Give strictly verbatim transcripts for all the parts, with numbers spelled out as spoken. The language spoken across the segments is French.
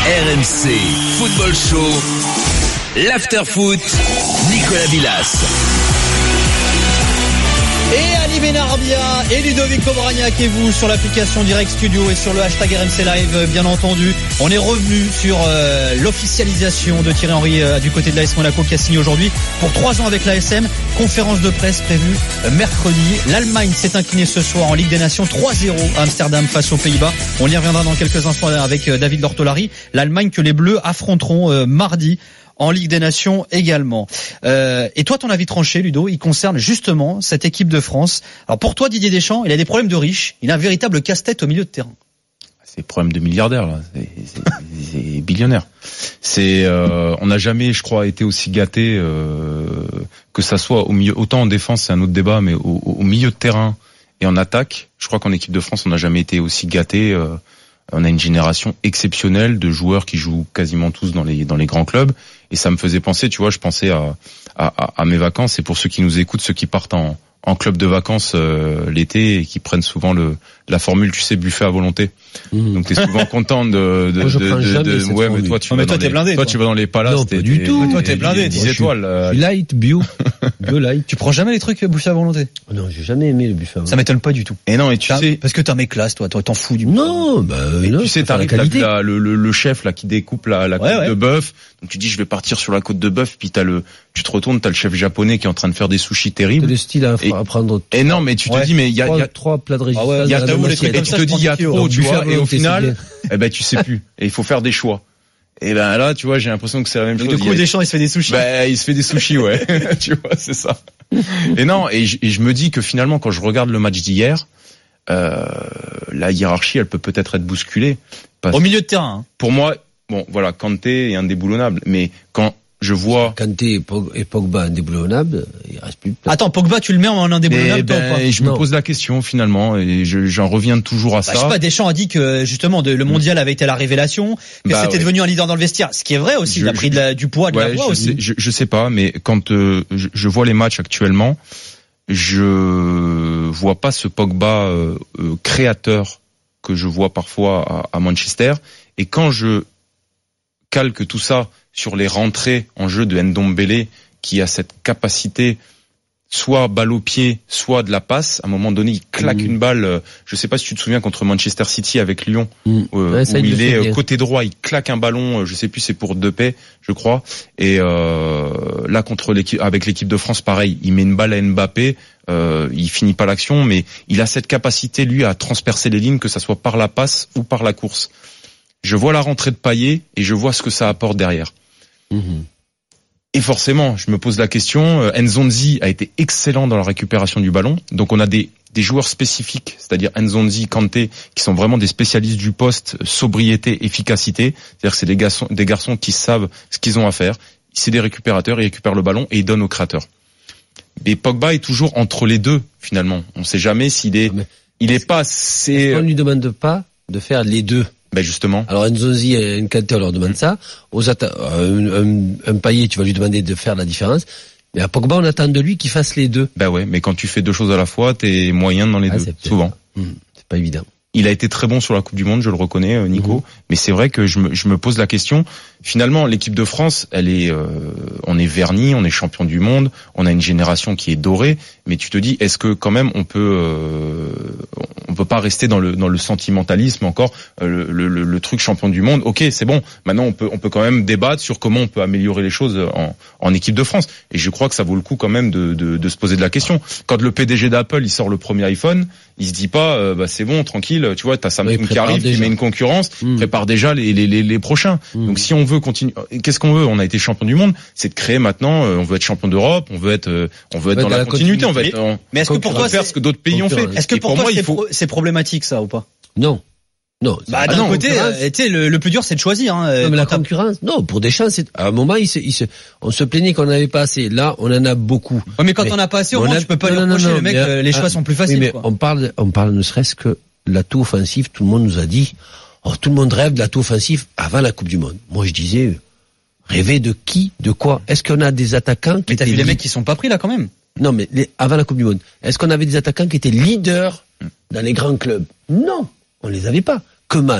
R M C Football Show, l'After Foot, Nicolas Villas. Et Ali Benarbia et Ludovic Obraniak et vous sur l'application Direct Studio et sur le hashtag R M C Live, bien entendu. On est revenu sur euh, l'officialisation de Thierry Henry euh, du côté de l'A S Monaco qui a signé aujourd'hui pour trois ans avec l'A S M. Conférence de presse prévue euh, mercredi. L'Allemagne s'est inclinée ce soir en Ligue des Nations trois zéro à Amsterdam face aux Pays-Bas. On y reviendra dans quelques instants avec euh, David Lortolari. L'Allemagne que les Bleus affronteront euh, mardi en Ligue des Nations également. Euh, et toi, ton avis tranché, Ludo, il concerne justement cette équipe de France. Alors pour toi, Didier Deschamps, il a des problèmes de riches. Il a un véritable casse-tête au milieu de terrain. C'est problème de milliardaire là. C'est, c'est, c'est billionnaire. C'est, euh, on n'a jamais, je crois, été aussi gâté euh, que ça soit au milieu. Autant en défense, c'est un autre débat, mais au, au milieu de terrain et en attaque, je crois qu'en équipe de France, on n'a jamais été aussi gâté. Euh, on a une génération exceptionnelle de joueurs qui jouent quasiment tous dans les dans les grands clubs. Et ça me faisait penser, tu vois, je pensais à, à, à mes vacances. Et pour ceux qui nous écoutent, ceux qui partent en, en club de vacances euh, l'été et qui prennent souvent le la formule, tu sais, buffet à volonté. Mmh. Donc t'es souvent content de de, moi, je de, prends de, jamais de cette ouais, formule. mais toi tu non, vas mais toi, dans t'es les, blindé, toi toi. tu vas dans les palaces. Non, t'es, pas du t'es, tout. t'es, toi, t'es blindé. dix étoiles. Je suis light, bio, bio light. Tu prends jamais les trucs buffet à volonté? Non, j'ai jamais aimé le buffet à volonté. Ça m'étonne pas du tout. Et non, et tu T'as, sais, parce que t'as mes classes, toi, toi, t'en fous du. Non, bah non. Tu sais, t'arrives là, le, le, le chef là qui découpe la, la ouais, côte ouais. de bœuf. Donc tu dis je vais partir sur la côte de bœuf, puis t'as le, tu te retournes, t'as le chef japonais qui est en train de faire des sushis terribles. C'est le style à, et, à prendre. Et non, mais tu te ouais. dis mais il y a, trois, y a trois plats de résistance. Ah ouais, il y a t'avoue, les trucs et comme tu ça, te je dis prends il y a dix kilos. trop, tu buffet vois, à et au volonté, final, eh ben tu sais plus. Et il faut faire des choix. Et ben là, tu vois, j'ai l'impression que c'est la même Donc, chose. du coup, Deschamps, il se fait des sushis. Ben, il se fait des sushis, ouais. Tu vois, c'est ça. Et non, et je, et je me dis que finalement, quand je regarde le match d'hier, euh, la hiérarchie, elle peut peut-être être bousculée. Parce Au milieu de terrain. Hein. Pour moi, bon, voilà, Kanté est indéboulonnable. Mais quand je vois Kanté et Pogba indéboulonnables, il reste plus de place. Attends, Pogba, tu le mets en indéboulonnable, et toi, ben, ou pas? et je Non. me pose la question finalement, et je, j'en reviens toujours à Bah, ça. je sais pas, Deschamps a dit que justement de, le mondial avait été la révélation, que Bah, c'était ouais. devenu un leader dans le vestiaire, ce qui est vrai aussi. Je- il a pris de la, du poids, de Ouais, la voix je aussi. sais, je, je sais pas, mais quand euh, je, je vois les matchs actuellement, je vois pas ce Pogba euh, euh, créateur que je vois parfois à, à Manchester. Et quand je calque tout ça sur les rentrées en jeu de Ndombele, qui a cette capacité soit balle au pied, soit de la passe. À un moment donné, il claque mmh. une balle. Euh, je sais pas si tu te souviens contre Manchester City avec Lyon, mmh. euh, ouais, où il, il est euh, côté droit, il claque un ballon. Euh, je sais plus, c'est pour Depay, je crois. Et euh, là contre l'équipe, avec l'équipe de France, pareil, il met une balle à Mbappé. Euh, il finit pas l'action, mais il a cette capacité lui à transpercer les lignes, que ça soit par la passe ou par la course. Je vois la rentrée de Payet et je vois ce que ça apporte derrière. Mmh. Et forcément, je me pose la question, euh, Nzonzi a été excellent dans la récupération du ballon. Donc on a des, des joueurs spécifiques, c'est-à-dire Nzonzi, Kanté, qui sont vraiment des spécialistes du poste, sobriété, efficacité. C'est-à-dire que c'est des garçons, des garçons qui savent ce qu'ils ont à faire. C'est des récupérateurs, ils récupèrent le ballon et ils donnent au créateur. Mais Pogba est toujours entre les deux, finalement. On ne sait jamais s'il est, mais il est pas assez... Est-ce qu'on ne lui demande pas de faire les deux? Ben justement. Alors Nzonzi et Kanté, on leur demande mmh. ça. Aux atta- un, un, un Payet, tu vas lui demander de faire la différence. Mais à Pogba, on attend de lui qu'il fasse les deux. Ben ouais, mais quand tu fais deux choses à la fois, t'es moyen dans les ah, deux, souvent. Mmh. C'est pas évident. Il a été très bon sur la Coupe du Monde, je le reconnais, Nico. Mmh. Mais c'est vrai que je me, je me pose la question. Finalement, l'équipe de France, elle est, euh, on est verni, on est champion du monde, on a une génération qui est dorée. Mais tu te dis, est-ce que quand même on peut, euh, on peut pas rester dans le dans le sentimentalisme encore, euh, le, le, le truc champion du monde. Ok, c'est bon. Maintenant, on peut on peut quand même débattre sur comment on peut améliorer les choses en, en équipe de France. Et je crois que ça vaut le coup quand même de, de, de se poser de la question. Quand le P D G d'Apple il sort le premier iPhone, il se dit pas, euh, bah c'est bon, tranquille. Tu vois, t'as Samsung oui, qui arrive, déjà. qui met une concurrence, mmh. prépare déjà les les les, les prochains. Mmh. Donc si on veut continuer, qu'est-ce qu'on veut? On a été champion du monde, c'est de créer maintenant. Euh, on veut être champion d'Europe, on veut être, euh, on veut être dans la, la continuité. On va être. En, mais est-ce que pour toi, faire ce que d'autres pays ont fait? Est-ce que pour, pour toi, moi, c'est, faut... pro- c'est problématique ça ou pas? Non. Non. Bah, ah d'un non, côté, euh, tu sais, le, le plus dur, c'est de choisir. Hein, non, mais la concurrence, non, pour Deschamps, c'est à un moment, il se, il se, on se plaignait qu'on n'avait pas assez. Là, on en a beaucoup. Ouais, mais quand mais, on n'a pas assez, au moins, a... tu peux pas non, lui reprocher, non, non, le mec, mais, les choix ah, sont plus faciles. Oui, mais quoi. on parle, on parle ne serait-ce que l'atout offensif. Tout le monde nous a dit, oh, tout le monde rêve de l'atout offensif avant la Coupe du Monde. Moi, je disais, rêver de qui, de quoi? Est-ce qu'on a des attaquants qui Mais t'as vu li- les mecs qui sont pas pris là quand même? Non, mais les, avant la Coupe du Monde, est-ce qu'on avait des attaquants qui étaient leaders dans les grands clubs? Non, on les avait pas. Koeman,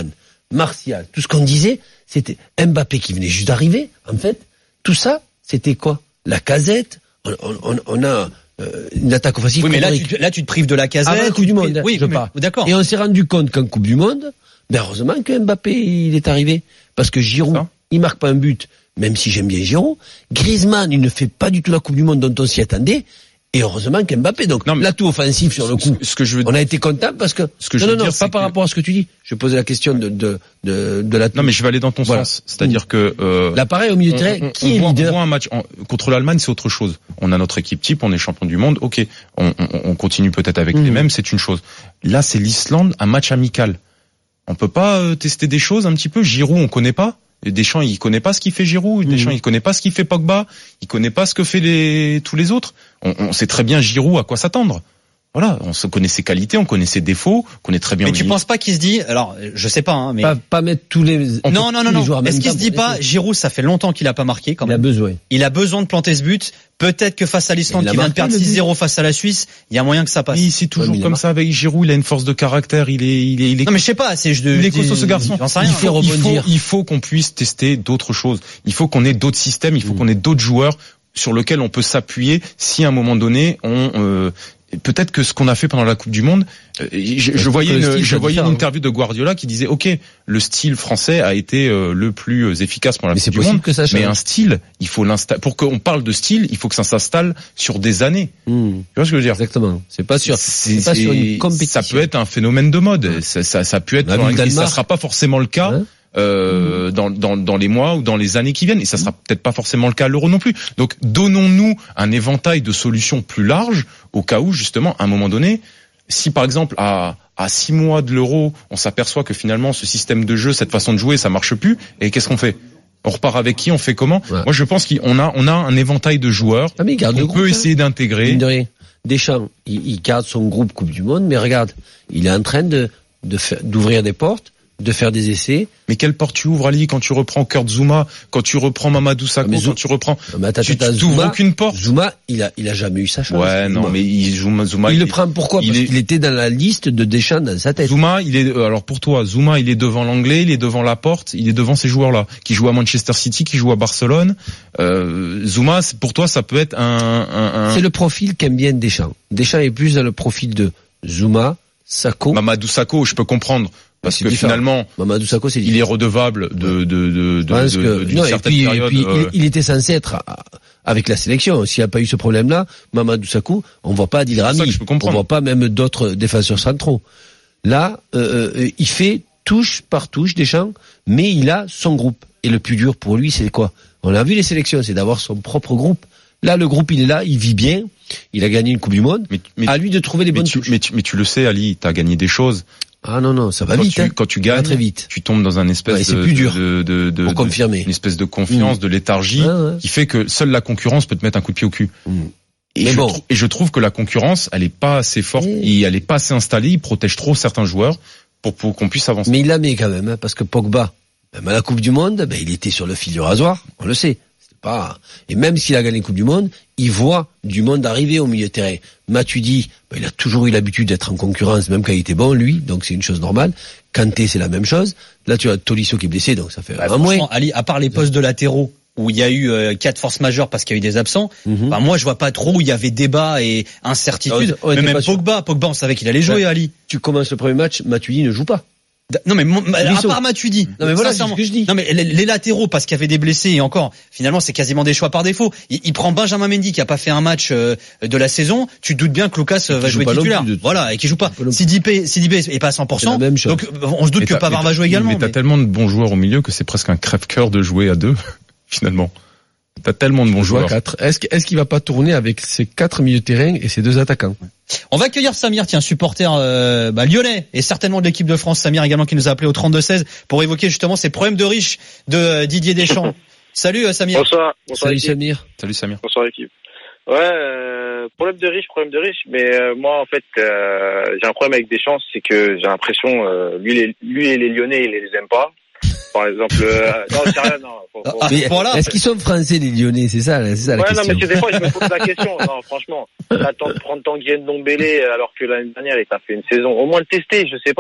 Martial, tout ce qu'on disait, c'était Mbappé qui venait juste d'arriver. En fait, tout ça, c'était quoi? La Casette. On, on, on a euh, une attaque offensive. Oui, mais là tu, là, tu te prives de la Casette. Avant la Coupe du Monde, oui, je mais, parle. D'accord. Et on s'est rendu compte qu'en Coupe du Monde, ben heureusement que Mbappé il est arrivé, parce que Giroud, ça. il marque pas un but, même si j'aime bien Giroud. Griezmann, il ne fait pas du tout la Coupe du Monde dont on s'y attendait. Et heureusement qu'Mbappé, donc l'atout offensif sur le coup, ce que je veux on a été content parce que, ce que non, je veux non, non, dire, pas par que... rapport à ce que tu dis. Je posais la question de, de, de, de la. Non, mais je vais aller dans ton voilà. sens. C'est-à-dire mmh. que, euh, l'appareil au milieu de terrain, qui est voit, leader? On voit un match en, contre l'Allemagne, c'est autre chose. On a notre équipe type, on est champion du monde, ok. On, on, on continue peut-être avec mmh. les mêmes, c'est une chose. Là, c'est l'Islande, un match amical. On peut pas euh, tester des choses un petit peu. Giroud, on connaît pas. Deschamps, il connaît pas ce qu'il fait Giroud. Deschamps, mmh. il connaît pas ce qu'il fait Pogba. Il connaît pas ce que fait les tous les autres. On, on sait très bien Giroud à quoi s'attendre. Voilà, on se connaît ses qualités, on connaît ses défauts, on connaît très bien. Mais tu penses pas qu'il se dit, alors je sais pas, hein, mais pas, pas mettre tous les non non non non. Joueurs, est-ce qu'il se dit pas, Giroud, ça fait longtemps qu'il a pas marqué quand même. Il a besoin. Il a besoin de planter ce but. Peut-être que face à l'Islande qui vient de perdre six zéro face à la Suisse, il y a moyen que ça passe. Oui, c'est toujours ouais, comme ça avec Giroud. Il a une force de caractère. Il est, il est, il est. Non mais je sais pas. C'est je. Il est costaud ce garçon. J'en sais rien. Il faut, il faut, il faut qu'on puisse tester d'autres choses. Il faut qu'on ait d'autres systèmes. Il faut mmh. qu'on ait d'autres joueurs sur lesquels on peut s'appuyer si à un moment donné on. Euh, Peut-être que ce qu'on a fait pendant la Coupe du Monde, je, je voyais, une, je voyais une interview de Guardiola qui disait, ok, le style français a été euh, le plus efficace pendant la mais Coupe du Monde, que ça mais un style, il faut l'installer. Pour qu'on parle de style, il faut que ça s'installe sur des années. Mmh. Tu vois ce que je veux dire? Exactement. C'est pas sûr. C'est, c'est pas sur une compétition. Ça peut être un phénomène de mode. Mmh. Ça, ça, ça peut être. Dans la, ça sera pas forcément le cas. Hein? Euh, dans, dans, dans les mois ou dans les années qui viennent, et ça sera peut-être pas forcément le cas à l'Euro non plus. Donc donnons-nous un éventail de solutions plus large au cas où justement à un moment donné, si par exemple à à six mois de l'Euro, on s'aperçoit que finalement ce système de jeu, cette façon de jouer, ça marche plus, et qu'est-ce qu'on fait? On repart avec qui? On fait comment? Ouais. Moi je pense qu'on a on a un éventail de joueurs ah, mais qu'on peut essayer hein. d'intégrer. De rien. Deschamps, il, il garde son groupe Coupe du Monde, mais regarde, il est en train de de faire, d'ouvrir des portes, de faire des essais. Mais quelle porte tu ouvres, Ali, quand tu reprends Kurt Zouma, quand tu reprends Mamadou Sakho, ah, quand tu reprends, mais attends, tu, attends, tu t'ouvres aucune porte. Zouma, il a, il a jamais eu sa chance. Ouais, non, Zouma. mais il, Zouma, Zouma, il, il le est, prend pourquoi? Parce est, qu'il était dans la liste de Deschamps dans sa tête. Zouma, il est, alors pour toi, Zouma, il est devant l'anglais, il est devant Laporte, il est devant ces joueurs-là, qui jouent à Manchester City, qui jouent à Barcelone. Euh, Zouma, pour toi, ça peut être un, un, un... C'est le profil qu'aime bien Deschamps. Deschamps est plus dans le profil de Zouma, Sakho. Mamadou Sakho, je peux comprendre. Parce que différent. Finalement, Mamadou Sakho, c'est il est redevable de, de, de, de, de, que, d'une non, certaine et puis, période. Et puis, euh... il, il était censé être avec la sélection. S'il n'y a pas eu ce problème-là, Mamadou Sakho, on voit pas Adil Rami, on voit pas même d'autres défenseurs centraux. Là, euh, euh, il fait touche par touche Deschamps, mais il a son groupe. Et le plus dur pour lui, c'est quoi? On a vu les sélections, c'est d'avoir son propre groupe. Là, le groupe, il est là, il vit bien. Il a gagné une Coupe du Monde. Mais, mais, à lui de trouver les bonnes tu, touches. Mais tu, mais tu le sais, Ali, t'as gagné des choses. Ah non non, ça va quand vite. Tu, hein. Quand tu gagnes, très vite. Tu tombes dans un espèce ouais, c'est de, plus dur de, de, de, pour de confirmer. Une espèce de confiance, mmh. de léthargie, ah, ouais. qui fait que seule la concurrence peut te mettre un coup de pied au cul. Mmh. Et, mais je bon. tr- et je trouve que la concurrence, elle est pas assez forte, et elle est pas assez installée. Il protège trop certains joueurs pour, pour qu'on puisse avancer. Mais il la met quand même, hein, parce que Pogba, même à la Coupe du Monde, ben il était sur le fil du rasoir, on le sait. Pas... Et même s'il a gagné la Coupe du Monde, il voit du monde arriver au milieu de terrain. Matuidi, ben, il a toujours eu l'habitude d'être en concurrence, même quand il était bon, lui, donc c'est une chose normale. Kanté, c'est la même chose. Là, tu as Tolisso qui est blessé, donc ça fait bah, un moins. Ali, à part les postes de latéraux, où il y a eu euh, quatre forces majeures parce qu'il y a eu des absents, mm-hmm. bah, moi je vois pas trop où il y a eu débat et incertitude. Oh, mais même Pogba, Pogba, on savait qu'il allait jouer, ouais. Ali. Tu commences le premier match, Matuidi ne joue pas. Non mais à part Matuidi. Non mais voilà, c'est ce que je dis. Non mais les, les latéraux parce qu'il y avait des blessés et encore finalement c'est quasiment des choix par défaut. Il, il prend Benjamin Mendy qui a pas fait un match euh, de la saison, tu te doutes bien que Lucas euh, va jouer titulaire. De... Voilà, et qui joue pas. Sidibé Sidibé est pas à cent pour cent. Donc on se doute mais que Pavard va jouer également. Mais t'as mais... tellement de bons joueurs au milieu que c'est presque un crève-cœur de jouer à deux finalement. T'as tellement de bons joueurs. Quatre. Est-ce, est-ce qu'il va pas tourner avec ses quatre milieux de terrain et ses deux attaquants? On va accueillir Samir, tiens, supporter euh, bah, lyonnais et certainement de l'équipe de France. Samir également qui nous a appelé au trente-deux seize pour évoquer justement ces problèmes de riches de euh, Didier Deschamps. Salut euh, Samir. Bonsoir. Bonsoir. Salut Samir. Salut Samir. Bonsoir équipe. Ouais, euh, problème de riches, problème de riches. Mais euh, moi en fait, euh, j'ai un problème avec Deschamps, c'est que j'ai l'impression euh, lui, les, lui et les Lyonnais, il les aime pas. Par exemple, euh, non, c'est rien, non. Faut, faut, ah, mais voilà. Est-ce qu'ils sont français les Lyonnais? C'est ça, c'est ça la ouais, question. Ouais, non, mais c'est des fois je me pose la question. Non, franchement, t'attends de prendre Tanguy Ndombele alors que l'année dernière il t'a fait une saison. Au moins le tester, je sais pas.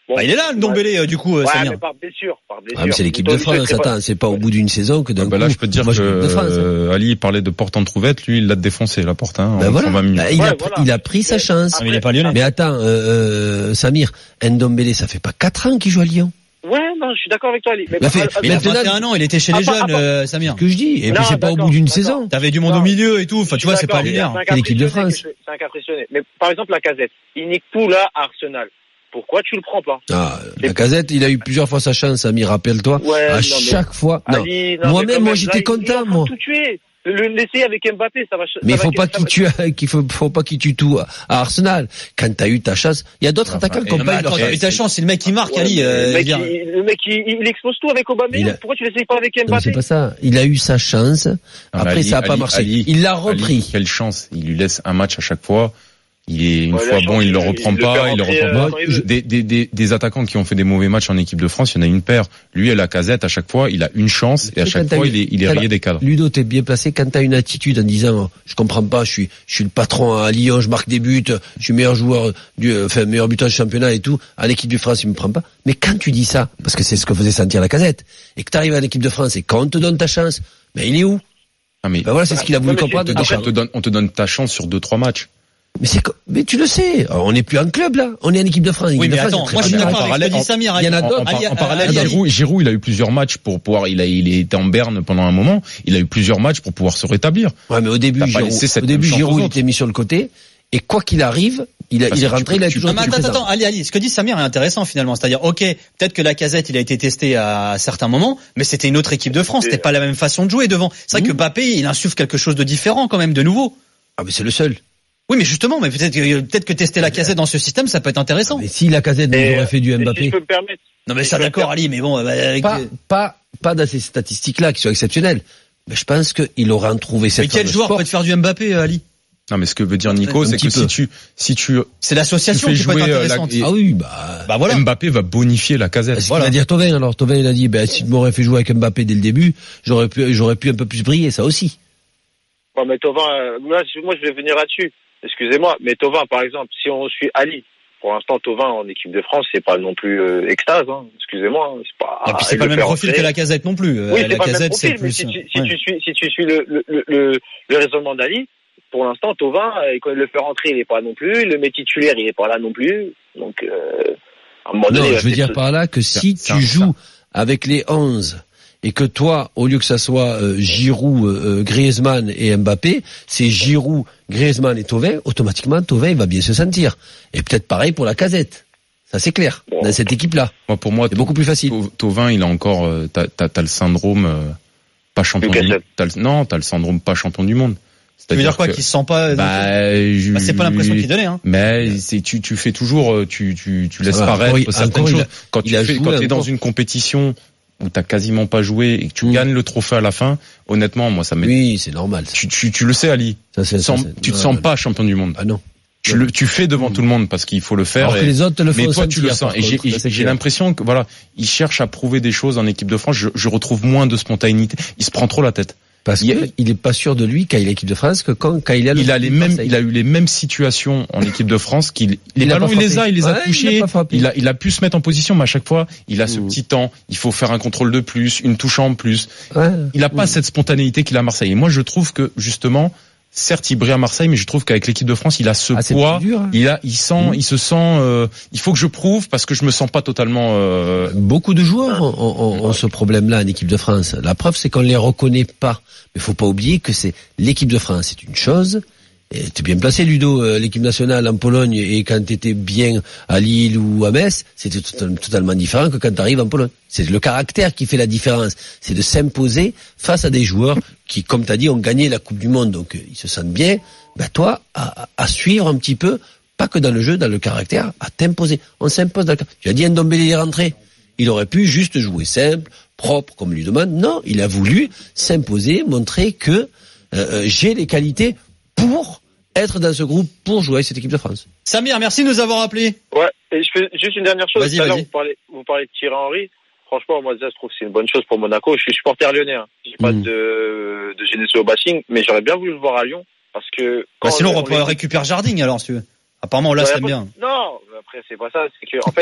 Bon, bah, il est là, le Ndombélé, euh, du coup, euh, ouais, Samir. mais par blessure, par blessure. Ah, mais c'est l'équipe de France, attends, c'est pas au bout d'une saison que d'un ah bah coup. là, je peux te dire moi, que euh, hein. Ali parlait de porte entrouverte, lui, il l'a défoncé, la porte, hein. Ben voilà. Bah, il, ouais, a, voilà. il a pris sa chance. Après, mais il est pas lyonnais. Mais attends, euh, euh, Samir, Ndombélé, ça fait pas quatre ans qu'il joue à Lyon. Ouais, non, je suis d'accord avec toi, Ali. Mais Il a fait- à- à- Mais il a Maintenant- vingt et un ans, il était chez les Ah, pas- jeunes, ah, euh, Samir. Ce que je dis. Et Non, puis c'est pas au d'accord, bout d'une d'accord. saison. T'avais du monde Non. au milieu et tout. Enfin, Je tu vois, suis c'est pas d'accord, linéaire. c'est un C'est l'équipe de impressionné France. que je- C'est un cas impressionné. Mais par exemple, la Casette, il nique tout là à Arsenal. Pourquoi tu le prends pas? Ah, la Casette, il a eu plusieurs fois sa chance, Samir, rappelle-toi. Ouais, à non, chaque fois. Non. Ali, non, Moi-même, mais quand moi, même, j'étais là, il est content, en train moi. de tout tuer. Le laisser avec Mbappé, ça va. Mais il ça faut va- pas ça qu'il va- tue, qu'il faut, faut pas qu'il tue tout à à Arsenal. Quand t'as eu ta chance, il y a d'autres Enfin, attaquants et qui ont Non, mais pas eu attends, leur t'as eu chance. ta chance, c'est le mec qui marque, Ouais, Ali. euh, le mec, dire- il, le mec, il, il expose tout avec Il Aubameyang. a- Pourquoi tu l'essayes pas avec Non, Mbappé? c'est pas ça. Il a eu sa chance. Non, mais Après, Ali- ça a pas Ali- marché. Ali- il l'a Ali, repris. quelle chance. Il lui laisse un match à chaque fois. Il est une Ouais, fois la bon, chance, il le il- reprend il le pas, fait il le rentrer, reprend euh, pas. quand il veut. Des, des, des, des attaquants qui ont fait des mauvais matchs en équipe de France, il y en a une paire. Lui, à la Casette, à chaque fois, il a une chance et à Tu sais, chaque quand t'as fois, eu- il est, il est quand- rayé des cadres. Ludo, t'es bien placé quand t'as une attitude en disant, oh, je comprends pas, je suis, je suis le patron à Lyon, je marque des buts, je suis meilleur joueur du, enfin, meilleur buteur du championnat et tout. À l'équipe de France, il me prend pas. Mais quand tu dis ça, parce que c'est ce que faisait sentir la Casette, et que t'arrives à l'équipe de France et quand on te donne ta chance, ben, il est où? Ah, mais Ben voilà, c'est ce qu'il a voulu mais comprendre. c'est- on te, Après- on te donne, on te donne ta chance sur deux, trois matchs. Mais c'est, co- mais tu le sais, on n'est plus en club, là. On est en équipe de France. Oui, L'équipe mais de France, attends, c'est moi je très suis bien. d'accord avec ce que dit Samir. Il y en a Ali. d'autres. En, par- Ali, en parallèle, Ali, Ali. Giroud, Giroud, il a eu plusieurs matchs pour pouvoir, il a, il était en berne pendant un moment. Il a eu plusieurs matchs pour pouvoir se rétablir. Ouais, mais au début, T'as pas Giroud, laissé cette au début, même chance Giroud, aux il autres. était mis sur le côté. Et quoi qu'il arrive, il, a, Parce il est que rentré, tu il a peux- tu toujours Non, mais été attends, présent. attends, Ali, Ali, ce que dit Samir est intéressant finalement. C'est-à-dire, ok, peut-être que la Casette, il a été testé à certains moments, mais c'était une autre équipe de France. C'était pas la même façon de jouer devant. C'est vrai que Mbappé, il insuffle quelque chose de différent quand même, de nouveau. Ah, mais c'est le seul. Oui, mais justement, mais peut-être que, peut-être que tester la Casette dans ce système, ça peut être intéressant. Mais si la Casette nous Et, aurait fait du et Si Mbappé, je peux me permettre. Non, mais si ça je peux me d'accord, Ali, mais bon, bah, avec- pas, pas, pas dans ces statistiques-là qui sont exceptionnelles. Mais je pense qu'il aurait en trouvé cette mais quel forme de joueur sport. peut te faire du Mbappé, euh, Ali? Non, mais ce que veut dire Nico, Un c'est petit que peu. si tu, si tu, C'est l'association Tu fais qui peut être jouer, euh, la- intéressante. et- Ah oui, bah, Bah voilà. Mbappé va bonifier la Casette. c'est ce qu'il va dire Thauvin. Alors, Thauvin, il a dit, ben, si tu m'aurais fait jouer avec Mbappé dès le début, j'aurais pu, j'aurais pu un peu plus briller, ça aussi. Ouais, mais Thauvin, euh, moi, je- moi, je vais venir là-dessus. Excusez-moi, mais Thauvin, par exemple, si on suit Ali, pour l'instant, Thauvin en équipe de France, c'est pas non plus euh, extase. Hein. Excusez-moi, hein. c'est pas. Et puis c'est il pas le même fait profil rentrer. que la Casette non plus. Euh, Oui, la c'est pas le même Casette, c'est profil, mais plus. si tu, si ouais. tu suis, si tu suis le, le, le, le raisonnement d'Ali, pour l'instant, Thauvin, euh, quand il le fait rentrer, il est pas non plus. Il le met titulaire, il est pas là non plus. Donc, euh, à un moment donné, Non, il va je veux dire peut-être- par là que si c'est tu un- joues avec les onze et que toi, au lieu que ça soit euh, Giroud, euh, Griezmann et Mbappé, c'est Giroud, Griezmann et Thauvin, automatiquement Thauvin il va bien se sentir. Et peut-être pareil pour la Casette. Ça c'est clair. Bon. Dans cette équipe-là, Moi, pour moi, c'est beaucoup plus facile. Thau- Thauvin, il a encore, euh, t'as, t'as, t'as le syndrome, euh, pas champion Le du Casette. t'as le, non, t'as le syndrome pas champion du monde. Tu veux dire quoi, que- qu'il se sent pas. bah, je- Bah, c'est pas l'impression qu'il donnait, hein. Mais c'est, tu, tu fais toujours, euh, tu, tu, tu laisses va, paraître encore, il- certaines encore, il choses. a- quand il tu a fais, joué quand t'es dans encore. une compétition où t'as quasiment pas joué et que tu Mm. gagnes le trophée à la fin, honnêtement, moi, ça m'est, Oui, c'est normal. ça. tu, tu, tu le sais, Ali. Ça, c'est- ça, Sans- c'est- tu te non, sens non. pas champion du monde. Ah non. Tu le, tu fais devant tout le monde parce qu'il faut le faire. Alors et- que les autres te le font mais toi, tu sentir, le sens. par Et j'ai, contre, ça, c'est j'ai clair. l'impression que voilà, il cherche à prouver des choses en équipe de France. Je, je retrouve moins de spontanéité. Il se prend trop la tête. Parce il y a- que il est pas sûr de lui quand il est équipe de France que quand, quand il a le Il a les de mêmes, Marseille. il a eu les mêmes situations en équipe de France qu'il, les Il a ballons, pas il les frappé. a, il les a Ouais, il touchés. a pas frappé. Il a, il a pu se mettre en position, mais à chaque fois, il a ce Mmh. petit temps. Il faut faire un contrôle de plus, une touche en plus. Ouais. Il a pas cette spontanéité qu'il a à Marseille. Et moi, je trouve que, justement, certes, il brille à Marseille, mais je trouve qu'avec l'équipe de France, il a ce Ah, c'est poids. plus dur, hein. Il a, il sent, Mmh. il se sent, euh, il faut que je prouve parce que je me sens pas totalement, euh, Beaucoup de joueurs ont, ont- ont ce problème-là en équipe de France. La preuve, c'est qu'on les reconnaît pas. Mais faut pas oublier que c'est l'équipe de France, c'est une chose. Et t'es bien placé, Ludo. euh, L'équipe nationale en Pologne et quand t'étais bien à Lille ou à Metz, c'était total- totalement différent que quand t'arrives en Pologne. C'est le caractère qui fait la différence. C'est de s'imposer face à des joueurs qui, comme t'as dit, ont gagné la Coupe du Monde, donc euh, ils se sentent bien. Ben toi, à, à suivre un petit peu, pas que dans le jeu, dans le caractère, à t'imposer. On s'impose dans le caractère. Tu as dit Ndombélé est rentré. Il aurait pu juste jouer simple, propre, comme lui demande. Non, il a voulu s'imposer, montrer que euh, euh, j'ai les qualités pour être dans ce groupe, pour jouer avec cette équipe de France. Samir, merci de nous avoir appelés. Ouais, et je fais juste une dernière chose. Vas-y, Tout à l'heure, vas-y. vous parlez, vous parlez de Thierry Henry. Franchement, moi, déjà, je trouve que c'est une bonne chose pour Monaco. Je suis supporter lyonnais. Hein. J'ai pas Mm. de, de Genesio au bashing, mais j'aurais bien voulu le voir à Lyon. Parce que, quand Bah, sinon, on on peut les- récupérer Jardine alors, si tu veux. Apparemment, là, Ouais, c'est après- bien. Non, mais après, c'est pas ça. C'est que, en fait,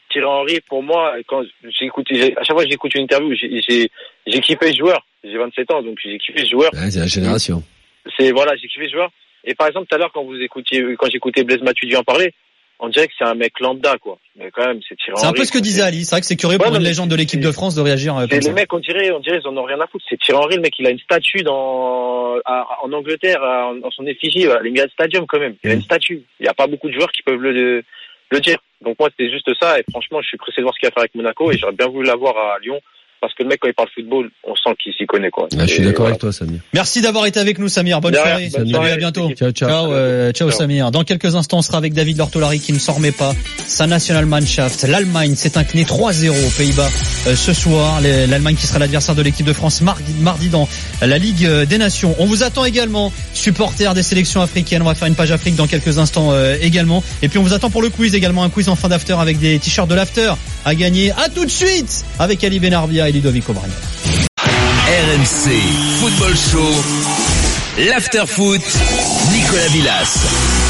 Thierry Henry, pour moi, quand j'écoute, à chaque fois que j'écoute une interview, j'ai, j'ai, j'ai kiffé ce joueur. J'ai vingt-sept ans, donc j'ai kiffé ce joueur. Ouais, c'est la génération. C'est, voilà, j'ai kiffé ce joueur. Et par exemple, tout à l'heure, quand vous écoutiez, quand j'écoutais Blaise Matuidi en parler, on dirait que c'est un mec lambda, quoi. Mais quand même, c'est Thierry Henry. C'est un peu ce que disait Ali. C'est vrai que c'est curieux ouais, pour une légende de l'équipe de France de réagir comme les ça. Les mecs, on dirait, on dirait, ils en ont rien à foutre. C'est Thierry Henry, le mec, il a une statue dans, à, en Angleterre, à, dans son effigie, à l'Emirates Stadium, quand même. Il a une statue. Il n'y a pas beaucoup de joueurs qui peuvent le, le dire. Donc moi, c'était juste ça. Et franchement, je suis pressé de voir ce qu'il va faire avec Monaco. Et j'aurais bien voulu l'avoir à Lyon. Parce que le mec, quand il parle football, on sent qu'il s'y connaît, quoi. Ah, je suis d'accord voilà. avec toi, Samir. Merci d'avoir été avec nous, Samir. Bonne soirée. Salut, à bientôt. Ciao, ciao. Ciao, euh, ciao, ciao, Samir. Dans quelques instants, on sera avec David Lortolari qui ne s'en remet pas. Sa Nationalmannschaft. L'Allemagne s'est inclinée trois zéro aux Pays-Bas euh, ce soir. L'Allemagne qui sera l'adversaire de l'équipe de France mardi, mardi dans la Ligue des Nations. On vous attend également, supporters des sélections africaines. On va faire une page Afrique dans quelques instants euh, également. Et puis on vous attend pour le quiz également, un quiz en fin d'after avec des t-shirts de l'after à gagner. À tout de suite avec Ali Benarbia et Ludovic Obrania. R M C Football Show, l'after foot, Nicolas Villas.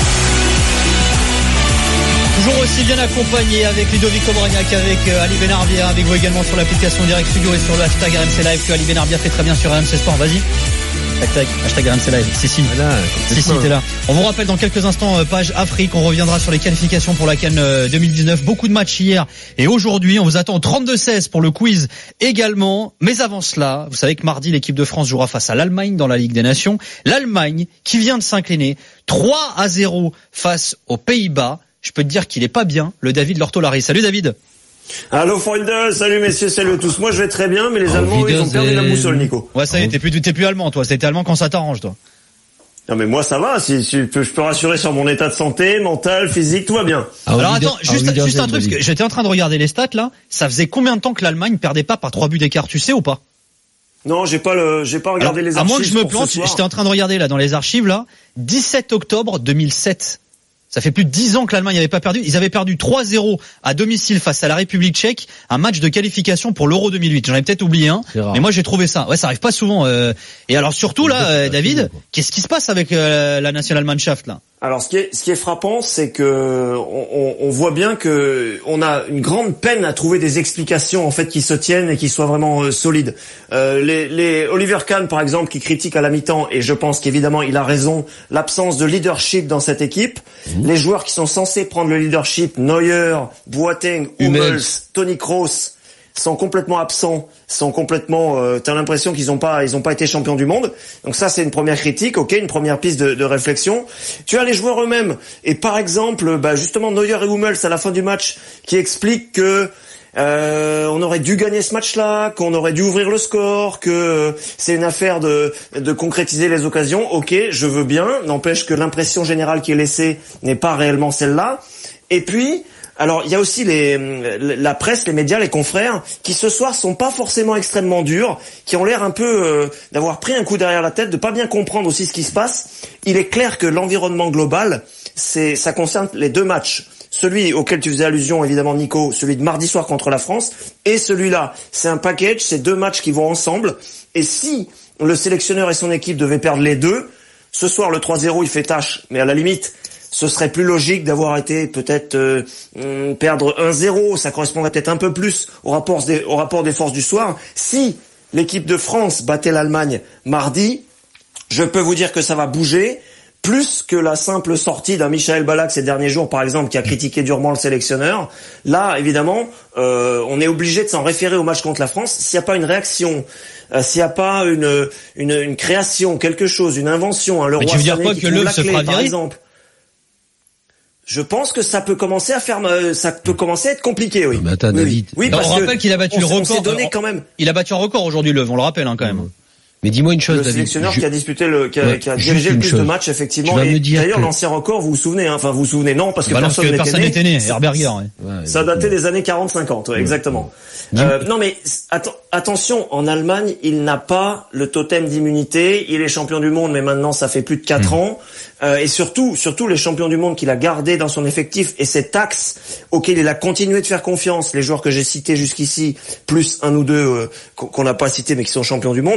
Toujours aussi bien accompagné avec Ludovic Obraniak, avec Ali Benarbia, avec vous également sur l'application Direct Studio et sur le hashtag R M C Live que Ali Benarbia fait très bien sur R M C Sport. Vas-y. Tac tac, hashtag R M C Live. Si si, voilà, si si, t'es là. On vous rappelle dans quelques instants, page Afrique, on reviendra sur les qualifications pour la CAN deux mille dix-neuf. Beaucoup de matchs hier et aujourd'hui. On vous attend au trente-deux seize pour le quiz également. Mais avant cela, vous savez que mardi, l'équipe de France jouera face à l'Allemagne dans la Ligue des Nations. L'Allemagne qui vient de s'incliner trois à zéro face aux Pays-Bas. Je peux te dire qu'il est pas bien, le David Lortolari. Salut David. Allô Freunde, salut messieurs, salut à tous. Moi je vais très bien, mais les oh, Allemands ils ont perdu la boussole, Nico. Ouais, ça y est, t'es plus, t'es plus allemand, toi. C'était allemand quand ça t'arrange, toi. Non mais moi ça va, si, si je peux rassurer sur mon état de santé, mental, physique, tout va bien. Alors attends, juste, juste un truc, parce que j'étais en train de regarder les stats là. Ça faisait combien de temps que l'Allemagne perdait pas par trois buts d'écart, tu sais ou pas? Non, j'ai pas le, j'ai pas regardé Alors, les archives. À moins que je me plante, j'étais en train de regarder là dans les archives là. dix-sept octobre deux mille sept. Ça fait plus de dix ans que l'Allemagne n'avait pas perdu. Ils avaient perdu trois zéro à domicile face à la République tchèque, un match de qualification pour l'Euro deux mille huit. J'en ai peut-être oublié un, mais moi j'ai trouvé ça. Ouais, ça arrive pas souvent. Euh... Et alors surtout là, euh, David, qu'est-ce qui se passe avec euh, la Nationalmannschaft là ? Alors ce qui est ce qui est frappant, c'est que on, on voit bien que on a une grande peine à trouver des explications en fait qui se tiennent et qui soient vraiment euh, solides. Euh, les, les Oliver Kahn par exemple qui critique à la mi-temps, et je pense qu'évidemment il a raison, l'absence de leadership dans cette équipe. Mmh. Les joueurs qui sont censés prendre le leadership, Neuer, Boateng, Hummels, Toni Kroos, sont complètement absents, sont complètement. Euh, t'as l'impression qu'ils ont pas, ils ont pas été champions du monde. Donc ça, c'est une première critique, ok, une première piste de, de réflexion. Tu as les joueurs eux-mêmes, et par exemple, bah justement Neuer et Hummels à la fin du match, qui expliquent que euh, on aurait dû gagner ce match-là, qu'on aurait dû ouvrir le score, que c'est une affaire de, de concrétiser les occasions. Ok, je veux bien. N'empêche que l'impression générale qui est laissée n'est pas réellement celle-là. Et puis. Alors, il y a aussi les, la presse, les médias, les confrères, qui ce soir sont pas forcément extrêmement durs, qui ont l'air un peu euh, d'avoir pris un coup derrière la tête, de pas bien comprendre aussi ce qui se passe. Il est clair que l'environnement global, c'est, ça concerne les deux matchs. Celui auquel tu faisais allusion, évidemment, Nico, celui de mardi soir contre la France, et celui-là. C'est un package, c'est deux matchs qui vont ensemble. Et si le sélectionneur et son équipe devaient perdre les deux, ce soir, le trois zéro, il fait tâche. Mais à la limite, ce serait plus logique d'avoir été peut-être euh, perdre un zéro, ça correspondrait peut-être un peu plus au rapport des, au rapport des forces du soir. Si l'équipe de France battait l'Allemagne mardi, je peux vous dire que ça va bouger, plus que la simple sortie d'un Michael Ballack ces derniers jours, par exemple, qui a critiqué durement le sélectionneur. Là, évidemment, euh, on est obligé de s'en référer au match contre la France. S'il n'y a pas une réaction, euh, s'il n'y a pas une, une, une création, quelque chose, une invention, hein, le Mais roi tu veux dire Sané quoi, qui que trouve l'E U la se clé, fera par virer exemple. Je pense que ça peut commencer à faire, ça peut commencer à être compliqué, oui. Mais attends, oui, David. Oui, non, parce on rappelle qu'il a battu on, le record. On s'est donné quand même. Il a battu un record aujourd'hui, Leuve, on le rappelle, hein, quand même. Mais dis-moi une chose, le David. sélectionneur je... qui a disputé le, qui a, ouais, qui a dirigé le plus chose. de matchs, effectivement. Tu vas et me dire d'ailleurs, que... l'ancien record, vous vous souvenez, hein, enfin, vous vous souvenez, non, parce que bah personne non, personne n'était né. Herberger, ouais. Ouais, ça datait des années quarante cinquante, ouais, ouais. Exactement. Ouais. Euh, non, mais, att- attention, en Allemagne, il n'a pas le totem d'immunité. Il est champion du monde, mais maintenant, ça fait plus de quatre mmh. ans. Euh, et surtout, surtout les champions du monde qu'il a gardés dans son effectif et cet axe auquel il a continué de faire confiance, les joueurs que j'ai cités jusqu'ici, plus un ou deux euh, qu'on n'a pas cités mais qui sont champions du monde,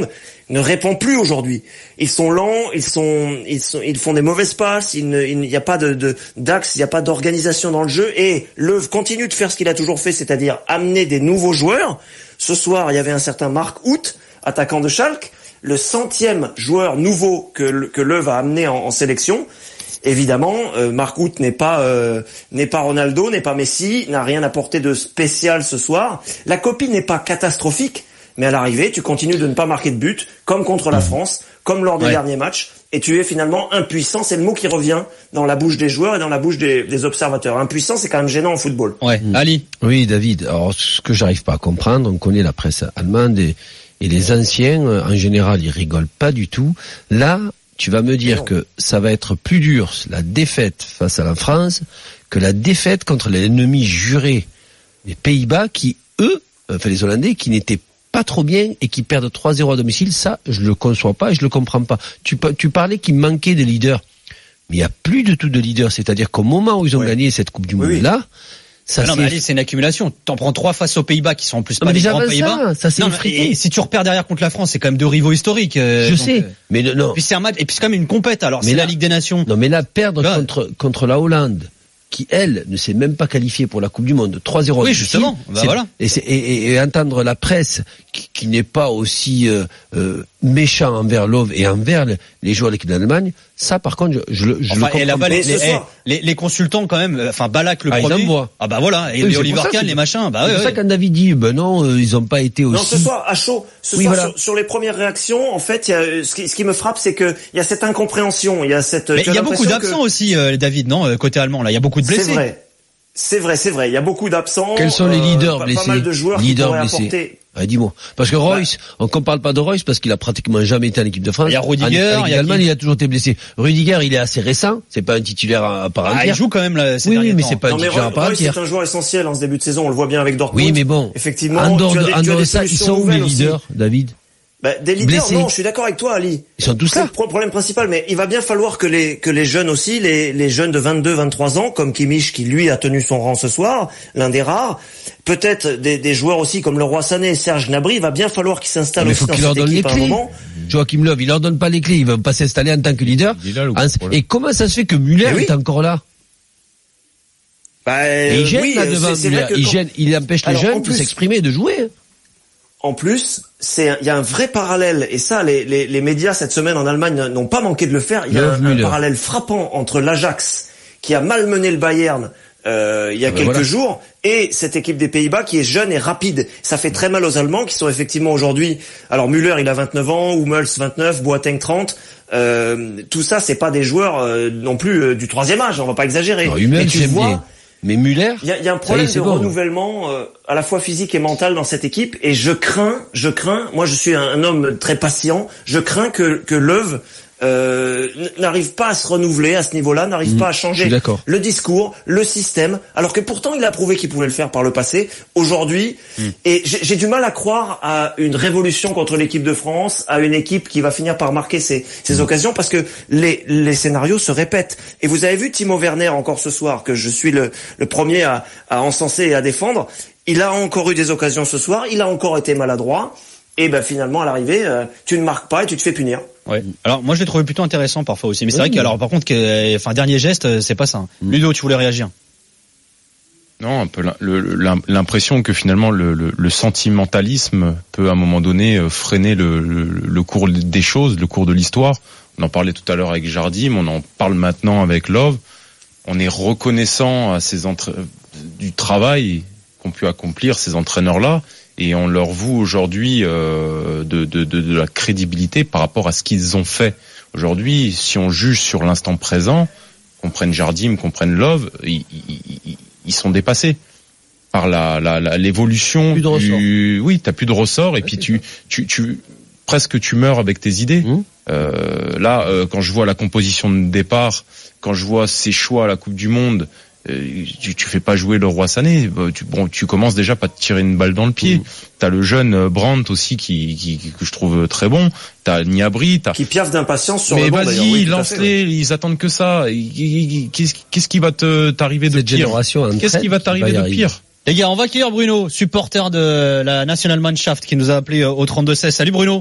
ne répond plus aujourd'hui. Ils sont lents, ils sont, ils sont, ils font des mauvaises passes. Il n'y a pas de, de d'axe, il n'y a pas d'organisation dans le jeu. Et Löw continue de faire ce qu'il a toujours fait, c'est-à-dire amener des nouveaux joueurs. Ce soir, il y avait un certain Marc Uth, attaquant de Schalke, le centième joueur nouveau que que Löw a amené en, en sélection. Évidemment, euh, Marc Uth n'est pas euh, n'est pas Ronaldo, n'est pas Messi, n'a rien apporté de spécial ce soir. La copie n'est pas catastrophique. Mais à l'arrivée, tu continues de ne pas marquer de but, comme contre la France, comme lors des ouais. derniers matchs, et tu es finalement impuissant. C'est le mot qui revient dans la bouche des joueurs et dans la bouche des, des observateurs. Impuissant, c'est quand même gênant en football. Ouais, mmh. Ali. Oui, David. Alors, ce que j'arrive pas à comprendre, on connaît la presse allemande et, et les anciens, en général, ils rigolent pas du tout. Là, tu vas me dire que ça va être plus dur, la défaite face à la France, que la défaite contre l'ennemi juré des Pays-Bas, qui, eux, enfin les Hollandais, qui n'étaient pas trop bien et qui perdent trois zéro à domicile, ça, je le conçois pas et je le comprends pas. Tu, tu parlais qu'il manquait de leaders. Mais il y a plus de tout de leaders. C'est-à-dire qu'au moment où ils ont ouais. gagné cette Coupe du Monde oui, là, oui. ça ah non, c'est... mais allez, c'est une accumulation. T'en prends trois face aux Pays-Bas qui sont en plus non, pas des grands ça, Pays-Bas. Ça, c'est non, et, et si tu repères derrière contre la France, c'est quand même deux rivaux historiques. Euh, je donc, sais. Euh, mais non. Puis c'est un match, et puis c'est quand même une compète. Alors, mais c'est là, la Ligue des Nations. Non, mais là, perdre là, contre, contre la Hollande, qui, elle, ne s'est même pas qualifiée pour la Coupe du Monde, trois zéro. Oui, justement. Bah, voilà. Et, c'est, et, et, et entendre la presse qui, qui n'est pas aussi euh, euh, méchant envers Löw et envers les, les joueurs de l'équipe d'Allemagne, ça, par contre, je, je, je enfin, le comprends et là-bas, pas. Les, les, les, les consultants, quand même, enfin, Ballack le ah, premier. Ils envoient. Ah bah voilà. Et oui, les Oliver Kahn, les machins. Bah c'est ouais, pour ouais. ça quand David dit, ben non, euh, ils ont pas été aussi. Non, ce soir, à chaud, ce oui, soir, voilà. sur, sur les premières réactions, en fait, il y a, ce qui, ce qui me frappe, c'est que il y a cette incompréhension, il y a cette. Mais il y a beaucoup d'absents que... aussi, euh, David, non, côté allemand, là, il y a beaucoup de blessés. C'est vrai. C'est vrai, c'est vrai. Il y a beaucoup d'absents. Quels sont les leaders euh, blessés? Pas mal de joueurs leaders qui pourraient blessés. apporter. Ah, dis-moi. Parce que Royce, bah. on ne parle pas de Royce parce qu'il a pratiquement jamais été en équipe de France. Il y a Rudiger, en, en il y a Allemagne, il a toujours été blessé. Rudiger, il est assez récent. C'est pas un titulaire à part entière. Ah, il joue quand même là, ces oui, derniers oui, mais temps. c'est pas non, un mais titulaire à part Royce, entière. c'est un joueur essentiel en ce début de saison. On le voit bien avec Dortmund. Oui, mais bon. Effectivement. En dehors tu as de, des, en tu as dehors de des ça, ils sont où les leaders, aussi. David? Bah, des leaders, blessés. non, je suis d'accord avec toi, Ali. Ils sont tous c'est là. C'est le problème principal, mais il va bien falloir que les, que les jeunes aussi, les, les jeunes de vingt-deux, vingt-trois ans, comme Kimmich, qui lui a tenu son rang ce soir, l'un des rares, peut-être des, des joueurs aussi comme Leroy Sané et Serge Gnabry, il va bien falloir qu'ils s'installent mais aussi faut dans qu'il cette leur donne équipe les à un clés. moment. Joachim Löw, il leur donne pas les clés, il va pas s'installer en tant que leader. Et comment ça se fait que Müller oui. est encore là? Bah, et il gêne oui, là devant c'est, c'est Müller. Il, gêne, il empêche les Alors, jeunes de s'exprimer et de jouer. En plus, c'est il y a un vrai parallèle, et ça, les, les, les médias cette semaine en Allemagne n'ont pas manqué de le faire. Il y a un, un parallèle frappant entre l'Ajax, qui a malmené le Bayern euh, il y a ah ben quelques voilà. jours, et cette équipe des Pays-Bas qui est jeune et rapide. Ça fait très mal aux Allemands qui sont effectivement aujourd'hui. Alors Müller, il a vingt-neuf ans, Hummels vingt-neuf, Boateng trente. Euh, tout ça, c'est pas des joueurs euh, non plus euh, du troisième âge. On va pas exagérer. Non, Hummels, et tu vois. Bien. Mais Müller, il y a, y a un problème est, de bon. renouvellement euh, à la fois physique et mental dans cette équipe, et je crains, je crains, moi je suis un, un homme très patient, je crains que que Löw euh, n'arrive pas à se renouveler à ce niveau-là, n'arrive mmh, pas à changer le discours, le système, alors que pourtant il a prouvé qu'il pouvait le faire par le passé. Aujourd'hui, mmh. et j'ai, j'ai du mal à croire à une révolution contre l'équipe de France, à une équipe qui va finir par marquer ses, ses mmh. occasions, parce que les, les scénarios se répètent. Et vous avez vu Timo Werner encore ce soir, que je suis le, le premier à, à encenser et à défendre. Il a encore eu des occasions ce soir, il a encore été maladroit. Et ben finalement à l'arrivée, euh, tu ne marques pas et tu te fais punir. Ouais. Alors moi je l'ai trouvé plutôt intéressant parfois aussi, mais c'est oui. vrai que alors par contre que, enfin dernier geste, c'est pas ça. Mmh. Ludo, tu voulais réagir? Non, un peu l'impression que finalement le, le, le sentimentalisme peut à un moment donné freiner le, le, le cours des choses, le cours de l'histoire. On en parlait tout à l'heure avec Jardim, on en parle maintenant avec Löw. On est reconnaissant à ces entra... du travail qu'ont pu accomplir ces entraîneurs-là. Et on leur voue aujourd'hui euh, de, de, de, de la crédibilité par rapport à ce qu'ils ont fait. Aujourd'hui, si on juge sur l'instant présent, qu'on prenne Jardim, qu'on prenne Löw, ils, ils, ils sont dépassés par la, la, la l'évolution du. Oui, t'as plus de ressort et ouais, puis tu, tu, tu, presque tu meurs avec tes idées. Mmh. Euh, là, euh, quand je vois la composition de départ, quand je vois ses choix à la Coupe du Monde. Euh, tu, tu fais pas jouer le Leroy Sané, tu, bon, tu commences déjà par te tirer une balle dans le pied. Mmh. T'as le jeune Brandt aussi qui, qui, qui que je trouve très bon. T'as Gnabry, t'as qui piaffe d'impatience sur mais le banc. Mais vas-y, oui, lance-les, ouais. Ils attendent que ça. Qu'est-ce, qu'est-ce qui va te t'arriver de Cette pire Qu'est-ce qui va t'arriver de pire? Les gars, on va accueillir Bruno, supporter de la Nationalmannschaft, qui nous a appelé au trente-deux seize. Salut Bruno.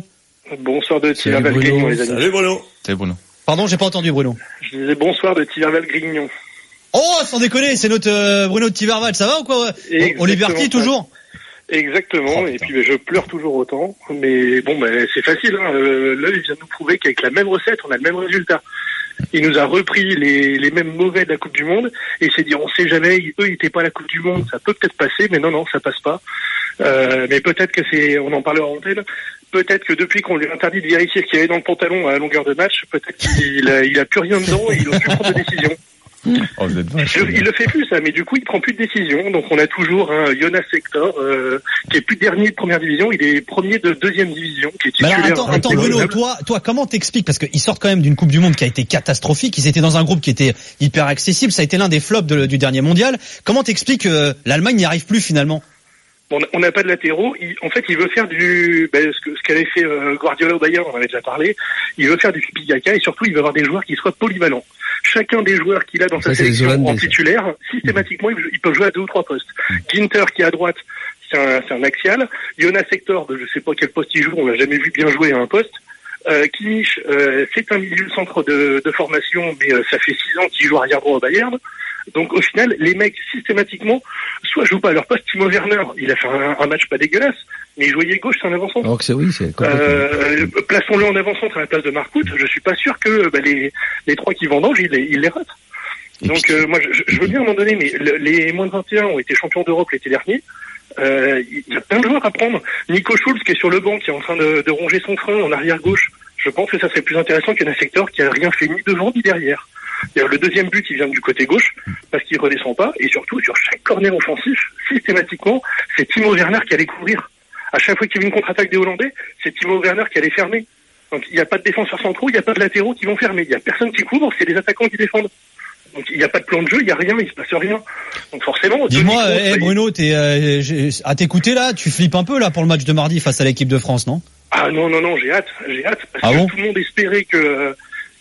Bonsoir de Thiverval-Grignon, les amis. Salut Bruno. Salut Bruno. Pardon, j'ai pas entendu Bruno. Je disais bonsoir de Thiverval-Grignon. Oh, sans déconner, c'est notre euh, Bruno de Thiverval, ça va ou quoi? On Liberty toujours? Exactement, oh, et puis bah, je pleure toujours autant, mais bon, bah, c'est facile, hein. Euh, là il vient de nous prouver qu'avec la même recette, on a le même résultat. Il nous a repris les, les mêmes mauvais de la Coupe du Monde, et il s'est dit, on sait jamais, eux ils étaient pas à la Coupe du Monde, ça peut peut-être passer, mais non, non, ça passe pas. Euh, mais peut-être que c'est, on en parlera en antenne, peut-être que depuis qu'on lui a interdit de vérifier ce qu'il y avait dans le pantalon à longueur de match, peut-être qu'il a, il a plus rien dedans et il n'a plus prendre de décision. Oh, vous êtes vache, il, il le fait plus ça, mais du coup il prend plus de décision. Donc on a toujours un hein, Jonas Hector euh, qui est plus dernier de première division, il est premier de deuxième division. Qui est titulaire. Mais alors, attends, attends Bruno, toi, toi, comment t'expliques, parce qu'ils sortent quand même d'une Coupe du Monde qui a été catastrophique. Ils étaient dans un groupe qui était hyper accessible. Ça a été l'un des flops de, du dernier mondial. Comment t'expliques que l'Allemagne n'y arrive plus finalement? On n'a pas de latéraux. Il, en fait, il veut faire du ben, ce que ce qu'avait fait euh, Guardiola au Bayern, on en avait déjà parlé. Il veut faire du pipi-caca et surtout, il veut avoir des joueurs qui soient polyvalents. Chacun des joueurs qu'il a dans sa sélection en titulaire, systématiquement, ils peuvent jouer à deux ou trois postes. Ginter, qui est à droite, c'est un, c'est un axial. Jonas Hector, je sais pas quel poste il joue, on l'a jamais vu bien jouer à un poste. Euh, Kimmich, euh, c'est un milieu centre de, de formation, mais euh, ça fait six ans qu'il joue arrière droit au Bayern. Donc au final, les mecs systématiquement soit jouent pas à leur poste. Timo Werner, il a fait un, un match pas dégueulasse, mais il jouait gauche, c'est un avant-centre. Alors que c'est oui, c'est euh, plaçons-le en avant-centre à la place de Marcout. Je suis pas sûr que bah, les les trois qui vendangent, il les, il les rate. Donc euh, moi, je, je veux bien à un moment donné, mais le, les moins de vingt et un ont été champions d'Europe l'été dernier. Euh, il y a plein de joueurs à prendre. Nico Schulz qui est sur le banc, qui est en train de, de ronger son frein en arrière gauche. Je pense que ça serait plus intéressant qu'un secteur qui a rien fait ni devant ni derrière. Le deuxième but, il vient du côté gauche, parce qu'il redescend pas, et surtout, sur chaque corner offensif, systématiquement, c'est Timo Werner qui allait couvrir. À chaque fois qu'il y avait une contre-attaque des Hollandais, c'est Timo Werner qui allait fermer. Donc, il n'y a pas de défenseurs centraux, il n'y a pas de latéraux qui vont fermer. Il n'y a personne qui couvre, c'est les attaquants qui défendent. Donc, il n'y a pas de plan de jeu, il n'y a rien, il se passe rien. Donc, forcément... Dis-moi, hey, Bruno, t'es, euh, à t'écouter, là, tu flippes un peu, là, pour le match de mardi face à l'équipe de France, non? Ah, non, non, non, j'ai hâte, j'ai hâte, parce ah que bon tout le monde espérait que...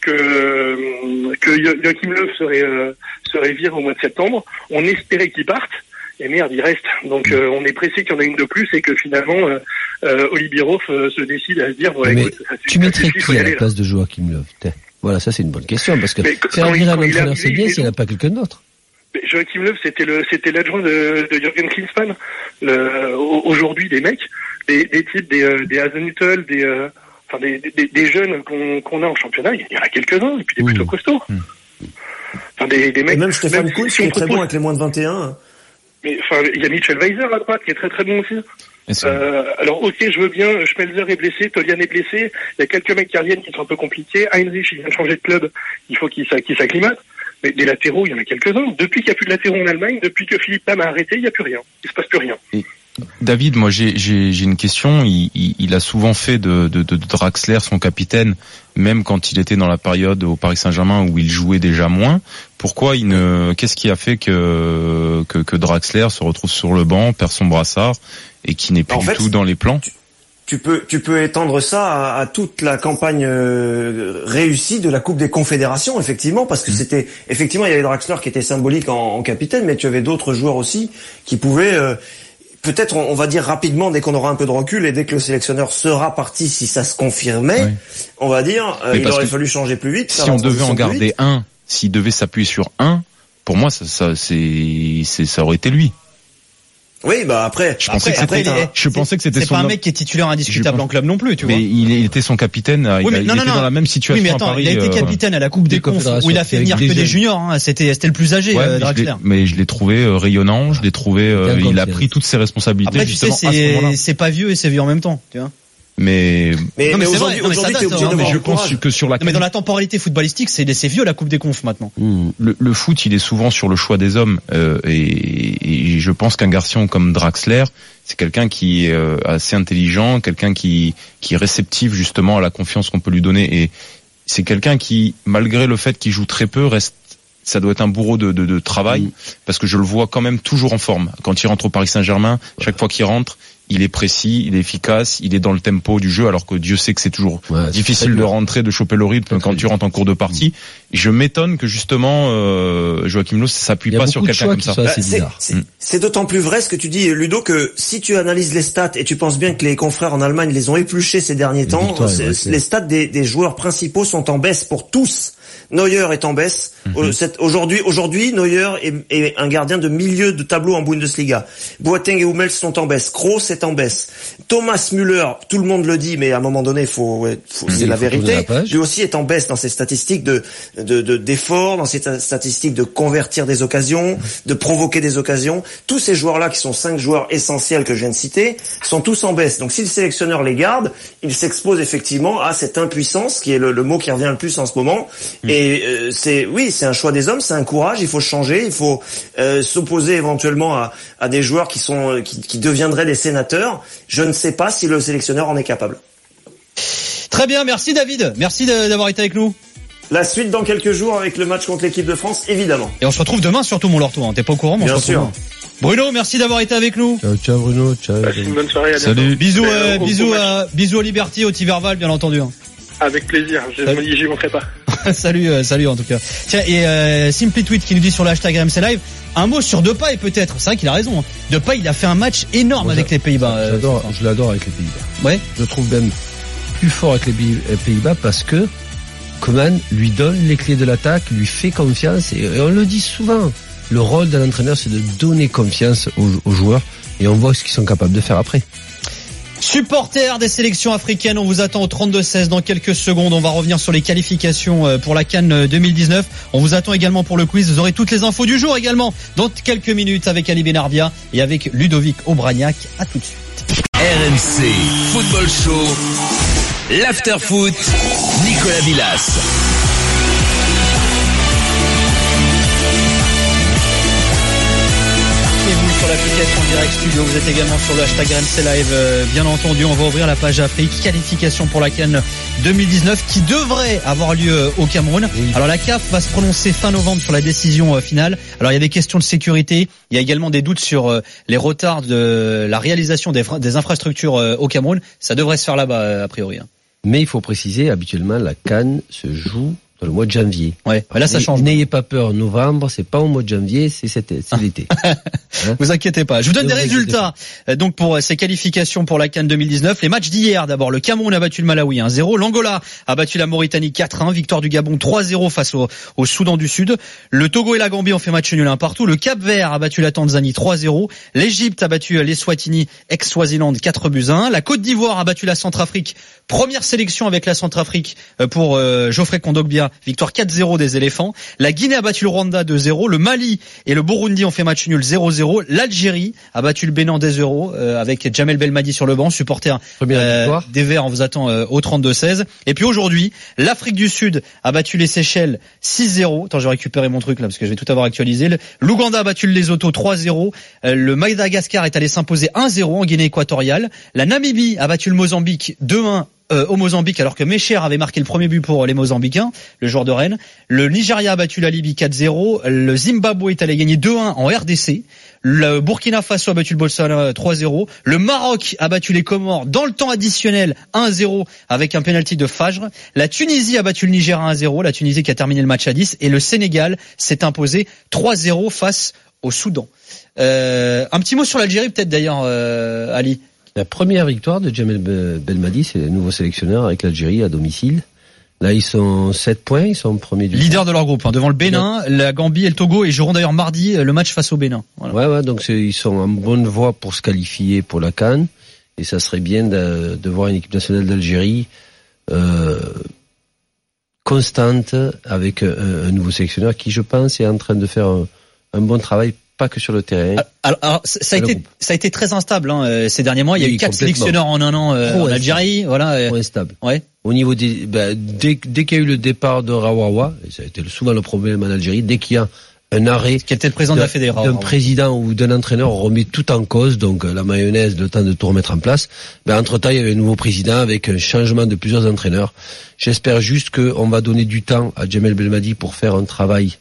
que que Joachim Löw serait euh, serait viré au mois de septembre. On espérait qu'il parte et merde, il reste. Donc euh, on est pressé qu'il y en ait une de plus et que finalement euh, euh, Oli Bierhoff euh, se décide à se dire ouais, écoute, ça, tu mettrais qui à la place de Joachim Löw? Voilà, ça c'est une bonne question parce que c'est un vrai entraîneur, c'est bien s'il n'y a pas quelqu'un d'autre. Joachim Löw, c'était le c'était l'adjoint de, de Jürgen Klinsmann. Le, aujourd'hui des mecs, des, des types, des des Hasenhüttl, des euh, Enfin, des, des, des jeunes qu'on, qu'on a en championnat, il y en a quelques-uns, et puis des plutôt costauds. Mmh. Enfin, des, des mecs. Et même Stéphane Kuhn, qui est très bon avec les moins de vingt et un. Mais, enfin, il y a Mitchell Weiser à droite, qui est très très bon aussi. Euh, alors, ok, je veux bien, Schmelzer est blessé, Tolian est blessé, il y a quelques mecs qui reviennent qui sont un peu compliqués, Heinrich, il vient de changer de club, il faut qu'il, qu'il s'acclimate. Mais des latéraux, il y en a quelques-uns. Depuis qu'il n'y a plus de latéraux en Allemagne, depuis que Philippe Lahm a arrêté, il n'y a plus rien. Il se passe plus rien. Et David, moi j'ai, j'ai, j'ai une question. Il, il, il a souvent fait de, de, de Draxler son capitaine, même quand il était dans la période au Paris Saint-Germain où il jouait déjà moins. Pourquoi il ne, qu'est-ce qui a fait que, que, que Draxler se retrouve sur le banc, perd son brassard et qui n'est plus en du fait, tout dans les plans? Tu, tu peux, tu peux étendre ça à, à toute la campagne euh, réussie de la Coupe des Confédérations, effectivement, parce que mmh. c'était, effectivement, il y avait Draxler qui était symbolique en, en capitaine, mais tu avais d'autres joueurs aussi qui pouvaient, euh, peut-être, on va dire rapidement, dès qu'on aura un peu de recul et dès que le sélectionneur sera parti, si ça se confirmait, oui. on va dire, euh, il aurait fallu changer plus vite. Si on devait en garder un, s'il devait s'appuyer sur un, pour moi, ça, ça, c'est, c'est, ça aurait été lui. Oui, bah après, je pensais après, que c'était, un, je pensais que c'était c'est son pas un mec qui est titulaire indiscutable pense, en club non plus, tu mais vois. Mais il, il était son capitaine, oui, il, mais, il non, était non, dans la même situation oui, mais attends, à Paris. Il a été capitaine euh, à la Coupe des, des Confs où il a fait venir que des juniors, hein. C'était, c'était le plus âgé, ouais, euh, Draxler. Mais, mais je l'ai trouvé euh, rayonnant, je l'ai trouvé, euh, il a pris toutes ses responsabilités. Après, tu sais, c'est, c'est pas vieux et c'est vieux en même temps, tu vois. Mais, mais, non, mais, mais c'est aujourd'hui, vrai, aujourd'hui, non, t'es obligé de mais je pense que sur la. Non, mais dans la temporalité footballistique, c'est, c'est vieux la Coupe des Confs maintenant. Mmh. Le, le foot, il est souvent sur le choix des hommes, euh, et, et je pense qu'un garçon comme Draxler, c'est quelqu'un qui est euh, assez intelligent, quelqu'un qui, qui est réceptif justement à la confiance qu'on peut lui donner, et c'est quelqu'un qui, malgré le fait qu'il joue très peu, reste. Ça doit être un bourreau de, de, de travail, mmh. parce que je le vois quand même toujours en forme. Quand il rentre au Paris Saint-Germain, chaque fois qu'il rentre, il est précis, il est efficace, il est dans le tempo du jeu, alors que Dieu sait que c'est toujours ouais, difficile de rentrer, de choper le rythme quand tu rentres en cours de partie. je m'étonne que justement euh, Joachim Löw s'appuie pas sur quelqu'un comme ça. Bah, c'est, c'est, c'est, mm. c'est d'autant plus vrai ce que tu dis, Ludo, que si tu analyses les stats et tu penses bien que les confrères en Allemagne les ont épluchés ces derniers les temps, victoires, ouais, les stats des, des joueurs principaux sont en baisse pour tous. Neuer est en baisse. Mm-hmm. Aujourd'hui, aujourd'hui, Neuer est, est un gardien de milieu de tableau en Bundesliga. Boateng et Hummels sont en baisse. Kroos est en baisse. Thomas Müller, tout le monde le dit, mais à un moment donné, faut, ouais, faut, mm-hmm. c'est la vérité. La lui aussi est en baisse dans ses statistiques de, de, de d'efforts, dans ses statistiques de convertir des occasions, de provoquer des occasions. Tous ces joueurs-là, qui sont cinq joueurs essentiels que je viens de citer, sont tous en baisse. Donc, si le sélectionneur les garde, il s'expose effectivement à cette impuissance, qui est le, le mot qui revient le plus en ce moment. Mm. Et euh, c'est, oui, c'est un choix des hommes, c'est un courage. Il faut changer, il faut euh, s'opposer éventuellement à, à des joueurs qui sont, qui, qui deviendraient des sénateurs. Je ne sais pas si le sélectionneur en est capable. Très bien, merci David, merci d'avoir été avec nous. La suite dans quelques jours avec le match contre l'équipe de France, évidemment. Et on se retrouve demain surtout, mon Lorto. Hein. T'es pas au courant, mais on Bien se retrouve sûr. Demain. Bruno, merci d'avoir été avec nous. Ciao, ciao Bruno, ciao. Passez une bonne soirée. À Salut. Bisous, euh, au, bisous, au à, bisous au Liberty, au Tiverval, bien entendu. Hein. Avec plaisir. Je me dis, j'y manquerai pas. salut, euh, salut en tout cas. Tiens, et euh, Simply Tweet qui nous dit sur le hashtag R M C Live, un mot sur Depay peut-être. C'est vrai qu'il a raison. Hein. Depay, il a fait un match énorme Moi, avec les Pays-Bas. J'adore, euh, je l'adore avec les Pays-Bas. Ouais. Je le trouve même plus fort avec les Pays-Bas parce que Koeman lui donne les clés de l'attaque, lui fait confiance et, et on le dit souvent. Le rôle d'un entraîneur, c'est de donner confiance aux, aux joueurs et on voit ce qu'ils sont capables de faire après. Supporters des sélections africaines, on vous attend au trente-deux seize dans quelques secondes. On va revenir sur les qualifications pour la CAN deux mille dix-neuf. On vous attend également pour le quiz. Vous aurez toutes les infos du jour également dans quelques minutes avec Ali Benarbia et avec Ludovic Obraniak. À tout de suite. R M C Football Show, l'Afterfoot, Nicolas Villas. Sur l'application Direct Studio, vous êtes également sur le hashtag R M C Live, euh, bien entendu. On va ouvrir la page Afrique, qualification pour la CAN deux mille dix-neuf qui devrait avoir lieu au Cameroun. Oui. Alors la C A F va se prononcer fin novembre sur la décision euh, finale. Alors il y a des questions de sécurité, il y a également des doutes sur euh, les retards de la réalisation des, des infrastructures euh, au Cameroun. Ça devrait se faire là-bas euh, a priori. Hein. Mais il faut préciser, habituellement la CAN se joue dans le mois de janvier. Ouais, là ça change. N'ayez pas peur, novembre, c'est pas au mois de janvier, c'est cet, c'est l'été. Hein vous inquiétez pas. Je vous donne ne des vous résultats. Donc pour ces qualifications pour la CAN deux mille dix-neuf, les matchs d'hier d'abord, le Cameroun a battu le Malawi un zéro, l'Angola a battu la Mauritanie quatre un, victoire du Gabon trois zéro face au, au Soudan du Sud. Le Togo et la Gambie ont fait match nul un partout, le Cap-Vert a battu la Tanzanie trois zéro, l'Égypte a battu l'Eswatini ex-Swaziland quatre buts à un, la Côte d'Ivoire a battu la Centrafrique. Première sélection avec la Centrafrique pour euh, Geoffrey Kondogbia, victoire quatre zéro des éléphants. La Guinée a battu le Rwanda deux zéro, le Mali et le Burundi ont fait match nul zéro zéro. L'Algérie a battu le Bénin deux zéro euh, avec Jamel Belmadi sur le banc, supporter euh, des Verts, on vous attend euh, au trente-deux seize. Et puis aujourd'hui, l'Afrique du Sud a battu les Seychelles six zéro. Attends, j'ai récupéré mon truc là parce que je vais tout avoir actualisé. L'Ouganda a battu le Lesotho trois zéro. Euh, le Madagascar est allé s'imposer un zéro en Guinée équatoriale. La Namibie a battu le Mozambique deux un. Euh, au Mozambique, alors que Mecher avait marqué le premier but pour les Mozambicains, le joueur de Rennes. Le Nigeria a battu la Libye quatre zéro. Le Zimbabwe est allé gagner deux un en R D C. Le Burkina Faso a battu le Botswana trois zéro. Le Maroc a battu les Comores dans le temps additionnel un zéro avec un penalty de Fajr. La Tunisie a battu le Niger un zéro. La Tunisie qui a terminé le match à dix. Et le Sénégal s'est imposé trois zéro face au Soudan. Euh, un petit mot sur l'Algérie peut-être d'ailleurs, euh, Ali. La première victoire de Jamel Belmadi, c'est le nouveau sélectionneur avec l'Algérie à domicile. Là, ils sont sept points, ils sont premiers du leader de leur groupe, hein, devant le Bénin, la Gambie et le Togo, et joueront d'ailleurs mardi le match face au Bénin. Voilà. Ouais, ouais, donc c'est, ils sont en bonne voie pour se qualifier pour la CAN, et ça serait bien de, de voir une équipe nationale d'Algérie euh, constante avec un, un nouveau sélectionneur qui, je pense, est en train de faire un, un bon travail. Pas que sur le terrain. Alors, alors ça a été groupe. ça a été très instable hein, ces derniers mois. Il y a oui, eu quatre sélectionneurs en un an euh, en Algérie, voilà. Trop instable. Ouais. Au niveau des, bah, dès, dès qu'il y a eu le départ de Rawawa, et ça a été souvent le problème en Algérie, dès qu'il y a un arrêt, qui était le président de la fédération, d'un président ou d'un entraîneur, on remet tout en cause, donc la mayonnaise, le temps de tout remettre en place. Ben entre temps, il y avait un nouveau président avec un changement de plusieurs entraîneurs. J'espère juste qu'on va donner du temps à Jamel Belmadi pour faire un travail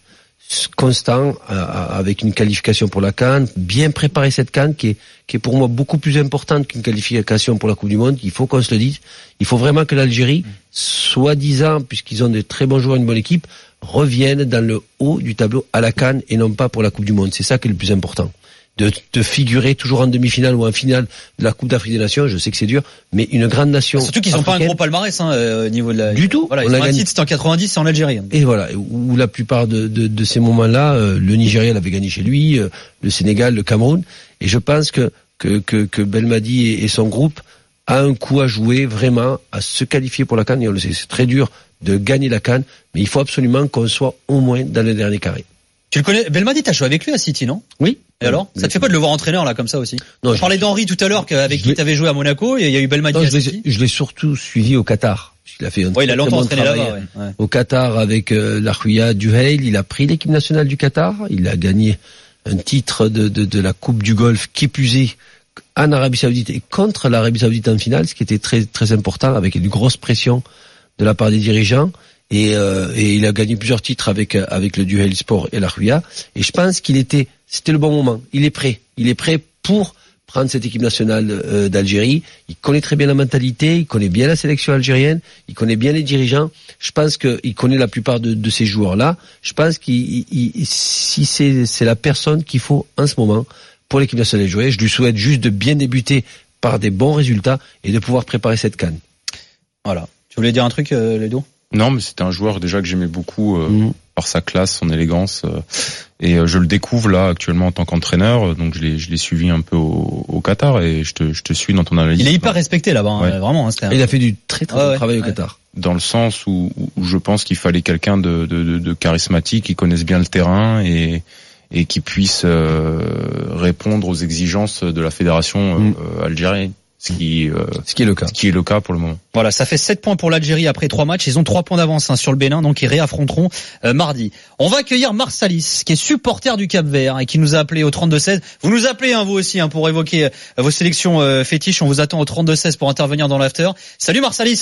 constant, avec une qualification pour la CAN, bien préparer cette CAN qui est, qui est pour moi beaucoup plus importante qu'une qualification pour la Coupe du Monde. Il faut qu'on se le dise. Il faut vraiment que l'Algérie, soi-disant, puisqu'ils ont de très bons joueurs, une bonne équipe, revienne dans le haut du tableau à la CAN et non pas pour la Coupe du Monde. C'est ça qui est le plus important. De, de figurer toujours en demi-finale ou en finale de la Coupe d'Afrique des Nations, je sais que c'est dur, mais une grande nation. Surtout qu'ils n'ont pas un gros palmarès hein, au niveau de la. Du tout. Voilà, ils ont un titre, c'était en quatre-vingt-dix, c'est en Algérie. Et voilà, où la plupart de, de, de ces moments-là, euh, le Nigeria l'avait gagné chez lui, euh, le Sénégal, le Cameroun, et je pense que que que, que Belmadi et, et son groupe a un coup à jouer vraiment à se qualifier pour la CAN. Et on le sait, c'est très dur de gagner la CAN, mais il faut absolument qu'on soit au moins dans le dernier carré. Tu le connais, Belmadi, t'as joué avec lui à City, non? Oui. Et alors, ça te fait quoi de le voir entraîneur là comme ça aussi? Non, je parlais d'Henri tout à l'heure avec qui t'avais joué à Monaco et il y a eu Belmadi. Non, à je, City. l'ai, je l'ai surtout suivi au Qatar. Il a fait un ouais, il a longtemps entraîné travail là-bas. Ouais. Ouais. Au Qatar avec euh, l'Arhuya Duhail, il a pris l'équipe nationale du Qatar. Il a gagné un titre de, de, de la Coupe du Golfe qui est plus en Arabie Saoudite et contre l'Arabie Saoudite en finale, ce qui était très très important avec une grosse pression de la part des dirigeants. Et, euh, et il a gagné plusieurs titres avec avec le Duhail Sport et l'Arhuya. Et je pense qu'il était, c'était le bon moment. Il est prêt. Il est prêt pour prendre cette équipe nationale euh, d'Algérie. Il connaît très bien la mentalité, il connaît bien la sélection algérienne, il connaît bien les dirigeants. Je pense qu'il connaît la plupart de, de ces joueurs-là. Je pense qu'il, il, si c'est, c'est la personne qu'il faut en ce moment pour l'équipe nationale de jouer, je lui souhaite juste de bien débuter par des bons résultats et de pouvoir préparer cette CAN. Voilà. Tu voulais dire un truc, euh, Ledo? Non, mais c'était un joueur déjà que j'aimais beaucoup euh, mmh. par sa classe, son élégance, euh, et euh, je le découvre là actuellement en tant qu'entraîneur. Donc je l'ai, je l'ai suivi un peu au, au Qatar et je te, je te suis dans ton analyse. Il est hyper respecté là-bas, ouais. hein, vraiment. Hein, un... Il a fait du très très bon ouais, travail ouais. au Qatar. Dans le sens où, où je pense qu'il fallait quelqu'un de, de, de, de charismatique, qui connaisse bien le terrain et et qui puisse euh, répondre aux exigences de la fédération mmh. euh, algérienne. Ce qui, euh, ce qui est le cas. Ce qui est le cas pour le moment. Voilà, ça fait sept points pour l'Algérie après trois matchs. Ils ont trois points d'avance hein, sur le Bénin, donc ils réaffronteront euh, mardi. On va accueillir Marsalis, qui est supporter du Cap-Vert et qui nous a appelé au trente-deux seize. Vous nous appelez hein, vous aussi hein, pour évoquer euh, vos sélections euh, fétiches. On vous attend au trente-deux seize pour intervenir dans l'after. Salut Marsalis.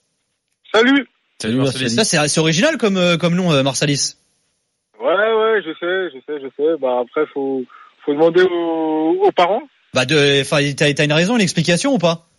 Salut. Salut Marsalis. Ça c'est, c'est original comme euh, comme nom euh, Marsalis. Ouais ouais, je sais, je sais, je sais. Bah après faut faut demander aux, aux parents. Bah de, enfin, t'as, t'as une raison, une explication ou pas?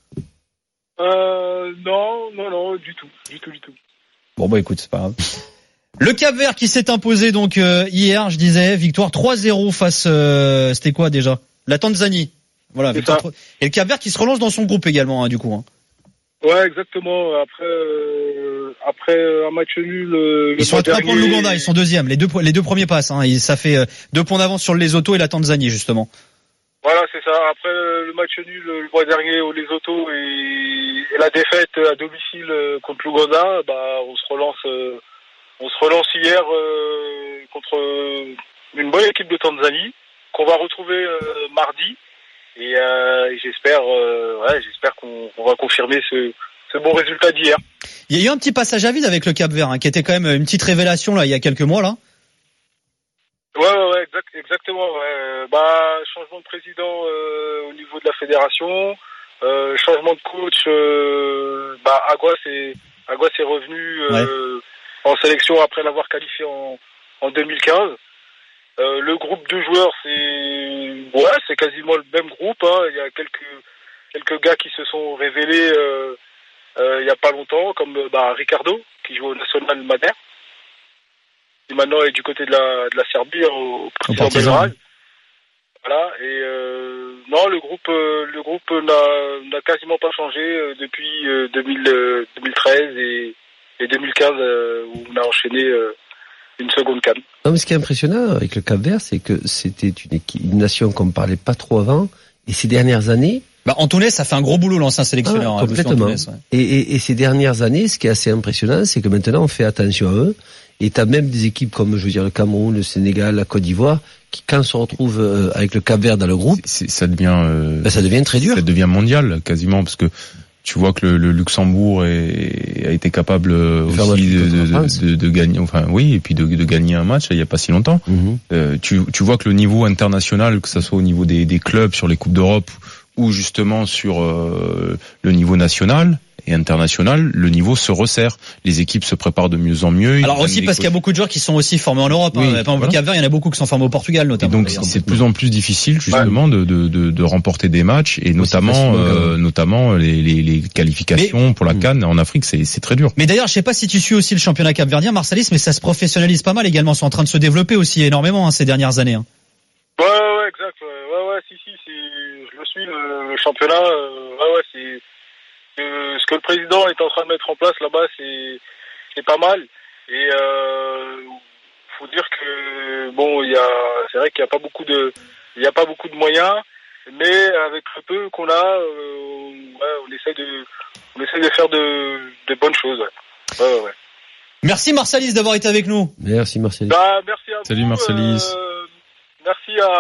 Euh, non, non, non, du tout, du tout, du tout. Bon bah écoute, c'est pas grave. Le Cap-Vert qui s'est imposé donc euh, hier, je disais, victoire trois zéro face, euh, c'était quoi déjà? La Tanzanie. Voilà. Victoire, et le Cap-Vert qui se relance dans son groupe également, hein, du coup. Hein. Ouais, exactement. Après, euh, après un match nul. Euh, ils sont à trois points de l'Ouganda, ils sont deuxièmes. Les deux, les deux premiers passent. Hein, et ça fait euh, deux points d'avance sur le Lesotho et la Tanzanie justement. Voilà, c'est ça. Après le match nul le mois dernier au Lesotho et, et la défaite à domicile contre l'Ouganda, bah on se relance, euh, on se relance hier euh, contre une bonne équipe de Tanzanie qu'on va retrouver euh, mardi et, euh, et j'espère, euh, ouais, j'espère qu'on, qu'on va confirmer ce, ce bon résultat d'hier. Il y a eu un petit passage à vide avec le Cap-Vert, hein, qui était quand même une petite révélation là il y a quelques mois là. Ouais, ouais, ouais, exact, exactement. Ouais. Bah, changement de président euh, au niveau de la fédération, euh, changement de coach. Euh, bah, Aguas est Aguas est revenu euh, ouais. en sélection après l'avoir qualifié en, en deux mille quinze. Euh, le groupe de joueurs, c'est ouais, c'est quasiment le même groupe. Hein. Il y a quelques quelques gars qui se sont révélés euh, euh, il y a pas longtemps, comme bah Ricardo qui joue au National Madère. Qui maintenant est du côté de la de la Serbie au Partizan Belgrade. Voilà et euh, non le groupe euh, le groupe n'a n'a quasiment pas changé euh, depuis euh, deux mille, euh, deux mille treize et, et deux mille quinze euh, où on a enchaîné euh, une seconde CAN. Non mais ce qui est impressionnant avec le Cap-Vert, c'est que c'était une, équipe, une nation qu'on ne parlait pas trop avant et ces dernières années. Bah Antunes a fait un gros boulot, l'ancien sélectionneur. Ah, complètement. Antunes, ouais. et, et, et ces dernières années, ce qui est assez impressionnant, c'est que maintenant on fait attention à eux. Et t'as même des équipes comme, je veux dire, le Cameroun, le Sénégal, la Côte d'Ivoire, qui, quand on se retrouve euh, avec le Cap-Vert dans le groupe, c'est, ça devient, euh, ben, ça devient très dur. Ça devient mondial, quasiment, parce que tu vois que le, le Luxembourg est, a été capable de aussi de, de, de, de gagner, enfin oui, et puis de, de gagner un match il y a pas si longtemps. Mm-hmm. Euh, tu, tu vois que le niveau international, que ça soit au niveau des, des clubs, sur les coupes d'Europe, ou justement sur euh, le niveau national, et international, le niveau se resserre. Les équipes se préparent de mieux en mieux. Alors aussi parce qu'il y a beaucoup de joueurs qui sont aussi formés en Europe. Oui, hein. Par exemple, au Cap-Vert, il y en a beaucoup qui sont formés au Portugal, notamment. Et donc d'ailleurs. C'est de plus en plus difficile justement ouais. de, de, de, de remporter des matchs et notamment, euh, notamment les, les, les qualifications mais, pour la CAN en Afrique, c'est, c'est très dur. Mais d'ailleurs, je sais pas si tu suis aussi le championnat capverdien, Marsalis, mais ça se professionnalise pas mal également. Ils sont en train de se développer aussi énormément hein, ces dernières années. Hein. Ouais, ouais, exact. Ouais, ouais, si, si, c'est, je le suis le, le championnat. Euh, ouais, ouais, c'est, euh, ce que le président est en train de mettre en place là-bas, c'est, c'est pas mal. Et euh, faut dire que bon, il y a, c'est vrai qu'il y a pas beaucoup de, il y a pas beaucoup de moyens, mais avec le peu qu'on a, euh, ouais, on essaie de, on essaie de faire de, de bonnes choses. Ouais, ouais, ouais. Merci Marsalis d'avoir été avec nous. Merci Marsalis. Bah, merci à vous. Salut Marsalis. Euh, merci à,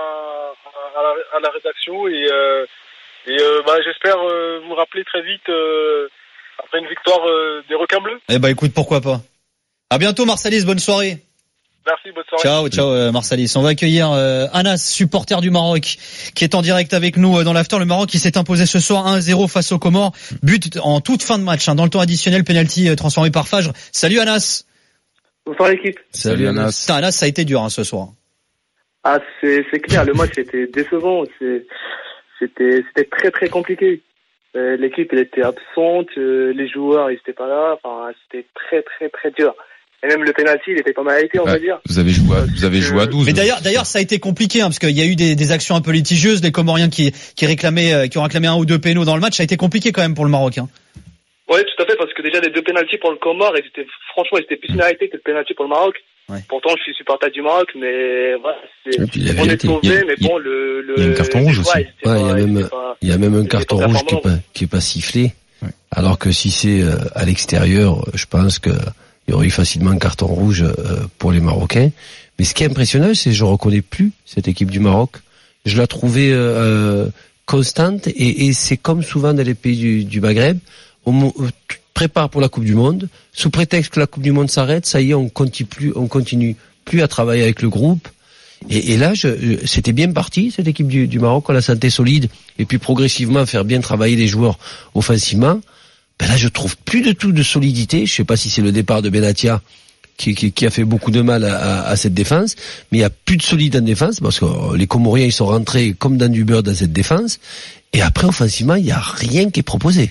à, la, à la rédaction et, euh, et euh, bah, j'espère euh, vous rappeler très vite euh, après une victoire euh, des Requins Bleus. Eh bah écoute, pourquoi pas. À bientôt Marsalis, bonne soirée. Merci, bonne soirée. Ciao, ciao euh, Marsalis. On va accueillir euh, Anas, supporter du Maroc, qui est en direct avec nous euh, dans l'after. Le Maroc qui s'est imposé ce soir un à zéro face aux Comores. But en toute fin de match, hein, dans le temps additionnel, penalty euh, transformé par Fajr. Salut Anas. Bonsoir l'équipe. Salut Anas. Putain, Anas, ça a été dur hein, ce soir. Ah, c'est, c'est clair, le match était décevant. C'est, c'était, c'était très très compliqué. Euh, l'équipe elle était absente, euh, les joueurs ils étaient pas là. Enfin, c'était très très très dur. Et même le penalty, il était pas mal été, on ouais, va dire. Vous avez joué, à, vous avez joué à douze. Mais d'ailleurs, d'ailleurs, ça a été compliqué, hein, parce qu'il y a eu des, des actions un peu litigieuses, les Comoriens qui, qui réclamaient, qui ont réclamé un ou deux pénaux dans le match. Ça a été compliqué quand même pour le Maroc. Hein. Oui, tout à fait, parce que déjà les deux pénaltys pour le Comore, ils étaient, franchement, ils étaient plus mérités que le penalty pour le Maroc. Ouais. Pourtant, je suis supporter du Maroc, mais voilà, c'est, on est sauvé, mais bon, le, le. Il y a un carton rouge aussi. Ouais, il y a même, il y a même un carton rouge qui est pas, qui est pas sifflé. Ouais. Alors que si c'est à l'extérieur, je pense que il y aurait eu facilement un carton rouge pour les Marocains. Mais ce qui est impressionnant, c'est que je reconnais plus cette équipe du Maroc. Je la trouvais euh, constante et, et c'est comme souvent dans les pays du, du Maghreb, on prépare pour la Coupe du Monde. Sous prétexte que la Coupe du Monde s'arrête, ça y est, on continue plus, on continue plus à travailler avec le groupe. Et, et là, je, je, c'était bien parti cette équipe du, du Maroc, on la sentait solide et puis progressivement faire bien travailler les joueurs offensivement. Ben là, je trouve plus de tout de solidité. Je sais pas si c'est le départ de Benatia qui, qui, qui a fait beaucoup de mal à, à, à cette défense, mais il y a plus de solide en défense parce que les Comoriens ils sont rentrés comme dans du beurre dans cette défense. Et après, offensivement, il y a rien qui est proposé.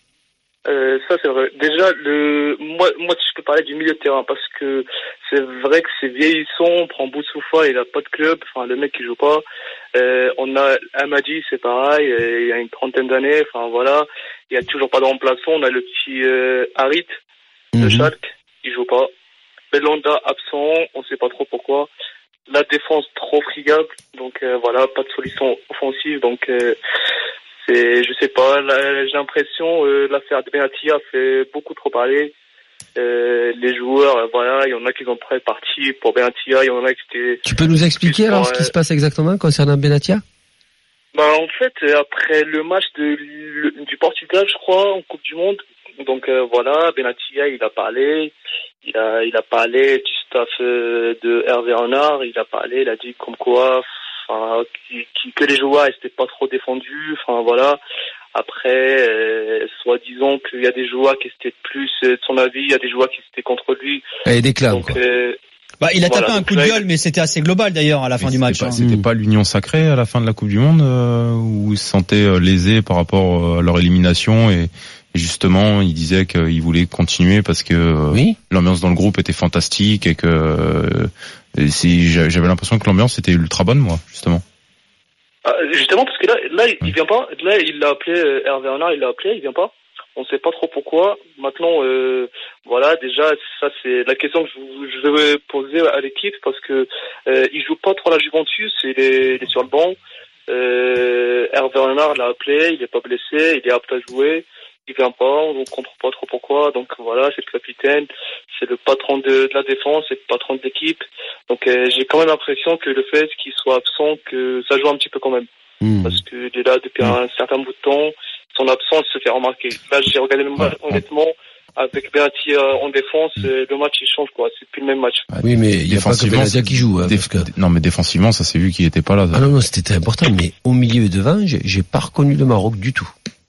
Euh, ça c'est vrai. Déjà, le moi, moi, je peux parler du milieu de terrain parce que c'est vrai que c'est vieillissant. On prend Boussoufa, il a pas de club. Enfin, le mec qui joue pas. Euh, on a Amadi, c'est pareil. Il y a une trentaine d'années. Enfin voilà. Il y a toujours pas de remplaçant. On a le petit euh, Harit de mm-hmm. Schalke, il joue pas. Belanda absent, on sait pas trop pourquoi. La défense trop friable, donc euh, voilà, pas de solution offensive, donc euh, c'est, je sais pas. Là, j'ai l'impression euh, l'affaire de Benatia fait beaucoup trop parler. Euh, les joueurs, euh, voilà, il y en a qui sont prêts partis pour Benatia, il y en a qui étaient. Tu peux nous expliquer alors ce qui se passe exactement concernant Benatia? Bah en fait, après le match de, le, du Portugal, je crois, en Coupe du Monde, donc euh, voilà, Benatia, il a parlé, il a, il a parlé du staff euh, de Hervé Renard, il a parlé, il a dit comme quoi, enfin, qui, qui, que les joueurs n'étaient pas trop défendus, enfin voilà. Après, euh, soi-disant qu'il y a des joueurs qui étaient plus euh, de son avis, il y a des joueurs qui étaient contre lui. Et des clans, quoi. Euh, Bah, il a voilà, tapé un coup de gueule, mais c'était assez global d'ailleurs à la fin mais du match. Pas, hein. C'était pas l'union sacrée à la fin de la Coupe du Monde euh, où ils se sentaient euh, lésés par rapport à leur élimination et, et justement ils disaient qu'ils voulaient continuer parce que euh, oui. l'ambiance dans le groupe était fantastique et que euh, et c'est, j'avais l'impression que l'ambiance était ultra bonne, moi, justement. Ah, justement parce que là, là il oui. vient pas. Là, il l'a appelé Hervé Renard, il l'a appelé, il vient pas. On sait pas trop pourquoi. Maintenant, euh, voilà, déjà, ça c'est la question que je, je vais poser à l'équipe parce que euh, il joue pas trop à la Juventus, il est, il est sur le banc. Euh, Hervé Renard l'a appelé, il est pas blessé, il est apte à jouer, il vient pas, on comprend pas trop pourquoi. Donc voilà, c'est le capitaine, c'est le patron de, de la défense, c'est le patron de l'équipe. Donc euh, j'ai quand même l'impression que le fait qu'il soit absent, que ça joue un petit peu quand même, mmh. parce que il est là depuis mmh. un certain bout de temps. Son absence se fait remarquer. Là, j'ai regardé le match, honnêtement, avec Benatia en défense, le match, il change, quoi. C'est plus le même match. Oui, mais il n'y a pas que Benatia qui joue, hein, Déf- parce que... Non, mais défensivement, ça s'est vu qu'il était pas là. Ça. Ah non, non, c'était très important, mais au milieu et devant, j'ai, j'ai pas reconnu le Maroc du tout.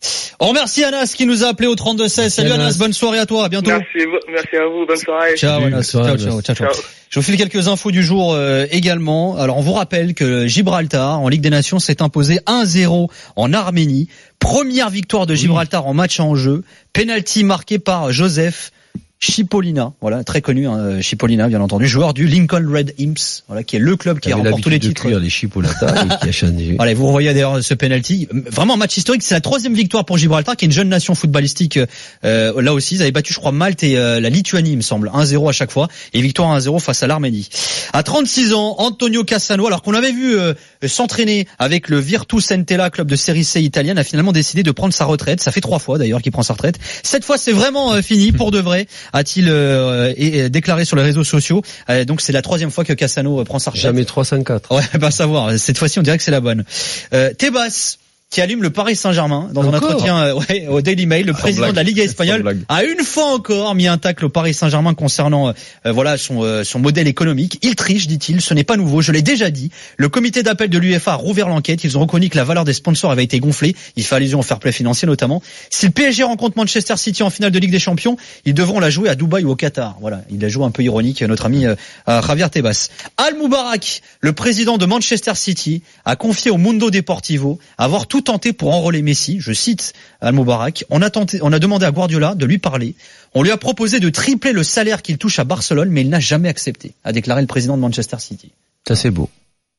On remercie Anas qui nous a appelé au trente-deux seize. Salut Anas. Anas, bonne soirée à toi, à bientôt. Merci, merci à vous, bonne soirée. Ciao Anas, ciao, ciao, ciao, ciao. Je vous file quelques infos du jour euh, également. Alors on vous rappelle que Gibraltar en Ligue des Nations s'est imposé un zéro en Arménie. Première victoire de Gibraltar oui. en match en jeu. Penalty marqué par Joseph Chipolina, voilà, très connu, hein, Chipolina, bien entendu, joueur du Lincoln Red Imps, voilà, qui est le club qui a remporté tous les titres. Les Chipolata et qui a changé. Voilà, vous revoyez d'ailleurs ce penalty. Vraiment, match historique. C'est la troisième victoire pour Gibraltar, qui est une jeune nation footballistique. Euh, là aussi, ils avaient battu, je crois, Malte et euh, la Lituanie, il me semble, un zéro à chaque fois, et victoire un zéro face à l'Arménie. À trente-six ans, Antonio Cassano, alors qu'on avait vu euh, s'entraîner avec le Virtus Entella, club de Série C italienne, a finalement décidé de prendre sa retraite. Ça fait trois fois d'ailleurs qu'il prend sa retraite. Cette fois, c'est vraiment euh, fini pour de vrai. A-t-il euh, et, déclaré sur les réseaux sociaux. Euh, donc c'est la troisième fois que Cassano prend sa retraite. Jamais trois cent quatre. Ouais, pas savoir. Cette fois-ci, on dirait que c'est la bonne. Euh, Tebas, qui allume le Paris Saint-Germain dans encore un entretien euh, ouais, au Daily Mail, le président blague, de la Liga espagnole a une fois encore mis un tacle au Paris Saint-Germain concernant euh, voilà son euh, son modèle économique. Il triche, dit-il, ce n'est pas nouveau, je l'ai déjà dit. Le comité d'appel de l'UEFA a rouvert l'enquête, ils ont reconnu que la valeur des sponsors avait été gonflée, il fait allusion au fair play financier notamment. Si le P S G rencontre Manchester City en finale de Ligue des Champions, ils devront la jouer à Dubaï ou au Qatar. Voilà, il a joué un peu ironique notre ami euh, Javier Tebas. Al Moubarak, le président de Manchester City, a confié au Mundo Deportivo avoir tout tenté pour enrôler Messi, je cite Al Moubarak, on a tenté, on a demandé à Guardiola de lui parler, on lui a proposé de tripler le salaire qu'il touche à Barcelone, mais il n'a jamais accepté, a déclaré le président de Manchester City. Ça c'est beau.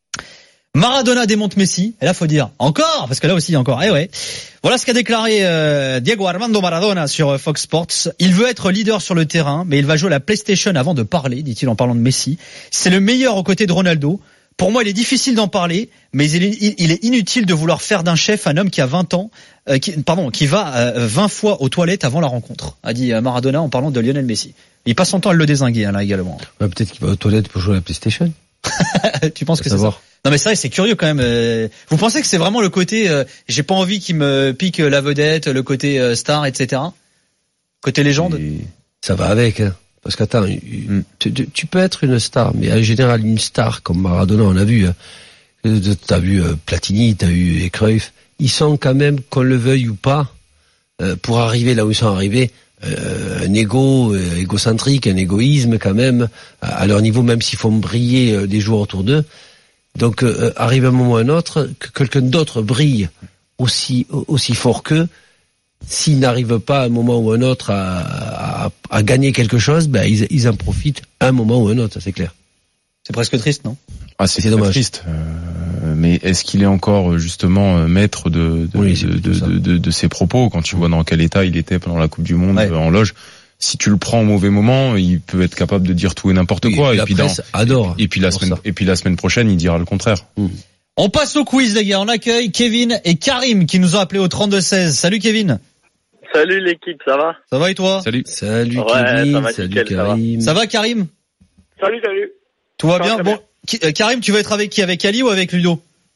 Maradona démonte Messi, et là faut dire encore, parce que là aussi encore, eh ouais. Voilà ce qu'a déclaré euh, Diego Armando Maradona sur Fox Sports. Il veut être leader sur le terrain, mais il va jouer à la PlayStation avant de parler, dit-il en parlant de Messi. C'est le meilleur aux côtés de Ronaldo. Pour moi, il est difficile d'en parler, mais il est, il est inutile de vouloir faire d'un chef un homme qui a vingt ans, euh, qui, pardon, qui va euh, vingt fois aux toilettes avant la rencontre, a dit Maradona en parlant de Lionel Messi. Il passe son temps à le dézinguer, hein, là également. Ouais, peut-être qu'il va aux toilettes pour jouer à la PlayStation. Tu penses que c'est ça? Non mais c'est vrai, c'est curieux quand même. Euh, vous pensez que c'est vraiment le côté, euh, j'ai pas envie qu'il me pique la vedette, le côté euh, star, et cetera. Côté légende. Et ça va avec, hein. Parce qu'attends, mm. tu, tu peux être une star, mais en général une star comme Maradona, on a vu, hein. T'as vu euh, Platini, t'as vu Cruyff, ils sont quand même, qu'on le veuille ou pas, euh, pour arriver là où ils sont arrivés, euh, un égo euh, égocentrique, un égoïsme quand même à, à leur niveau, même s'ils font briller euh, des joueurs autour d'eux. Donc euh, arrive un moment ou un autre que quelqu'un d'autre brille aussi aussi fort qu'eux. S'ils n'arrivent pas à un moment ou un autre à, à, à gagner quelque chose, ben ils, ils en profitent un moment ou un autre, c'est clair. C'est presque triste, non? Ah, c'est, c'est dommage. Triste. Euh, mais est-ce qu'il est encore justement maître de de, oui, de, de, de, de, de ses propos quand tu vois dans quel état il était pendant la Coupe du Monde, ouais, en loge? Si tu le prends au mauvais moment, il peut être capable de dire tout et n'importe oui, quoi. Et, et puis dans, adore. Et puis la semaine, ça. et puis la semaine prochaine, il dira le contraire. Mmh. On passe au quiz, les gars. On accueille Kevin et Karim qui nous ont appelés au trente-deux seize. Salut Kevin. Salut l'équipe, ça va? Ça va et toi? Salut. Salut ouais, Kevin, ça va, salut nickel, Karim. Ça va, ça va Karim? Salut, salut. Tout va bien? Bon, bien. Karim, tu veux être avec qui? Avec Ali ou avec Ludo?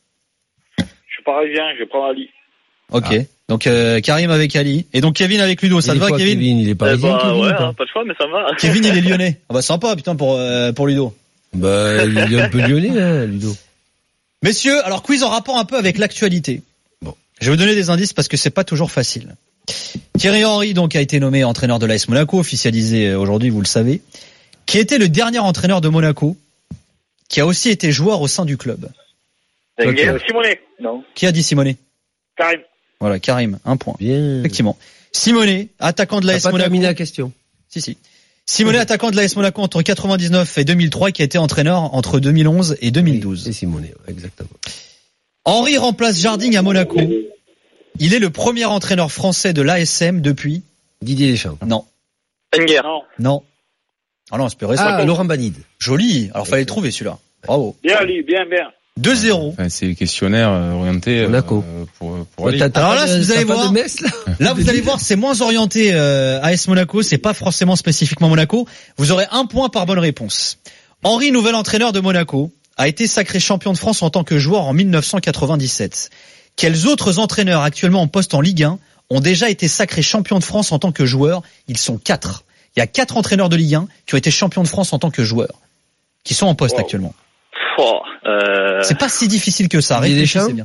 Je suis parisien, je vais prendre Ali. Ok. Ah. Donc euh, Karim avec Ali et donc Kevin avec Ludo, ça te va Kevin? Kevin, il est parisien. Eh bah, Kevin, ouais, hein, pas de choix, mais ça va. Kevin, il est lyonnais. Ah bah sympa, putain, pour euh, pour Ludo. Bah il est un peu lyonnais, hein, Ludo. Messieurs, alors quiz en rapport un peu avec l'actualité. Bon, je vais vous donner des indices parce que c'est pas toujours facile. Thierry Henry donc a été nommé entraîneur de l'A S Monaco, officialisé aujourd'hui, vous le savez. Qui était le dernier entraîneur de Monaco, qui a aussi été joueur au sein du club. Okay. Simonet. Non. Qui a dit Simonet? Karim. Voilà, Karim, un point. Bien. Effectivement. Simonet, attaquant de l'A S Monaco. T'as pas terminé la question. Si, si. Simonet, attaquant de l'A S Monaco entre quatre-vingt-dix-neuf et deux mille trois, qui a été entraîneur entre deux mille onze et deux mille douze. Oui, c'est Simonet, exactement. Henry remplace Jardim à Monaco. Il est le premier entraîneur français de l'A S M depuis Didier Deschamps. Non. Wenger. Non. Non. Ah non, c'est plus récent. Ah, Laurent Banide. Joli. Alors, fallait le trouver, celui-là. Bravo. Bien, lui, bien, bien. deux zéro. Enfin, c'est le questionnaire orienté Monaco. Euh, pour, pour ouais, Alors là, de, vous allez voir, Metz, là, là vous allez voir, c'est moins orienté euh, A S Monaco, c'est pas forcément spécifiquement Monaco. Vous aurez un point par bonne réponse. Henry, nouvel entraîneur de Monaco, a été sacré champion de France en tant que joueur en mille neuf cent quatre-vingt-dix-sept. Quels autres entraîneurs actuellement en poste en Ligue un ont déjà été sacrés champions de France en tant que joueurs? Ils sont quatre. Il y a quatre entraîneurs de Ligue un qui ont été champions de France en tant que joueurs, qui sont en poste wow. actuellement. Oh, euh... C'est pas si difficile que ça. Réfléchissez bien.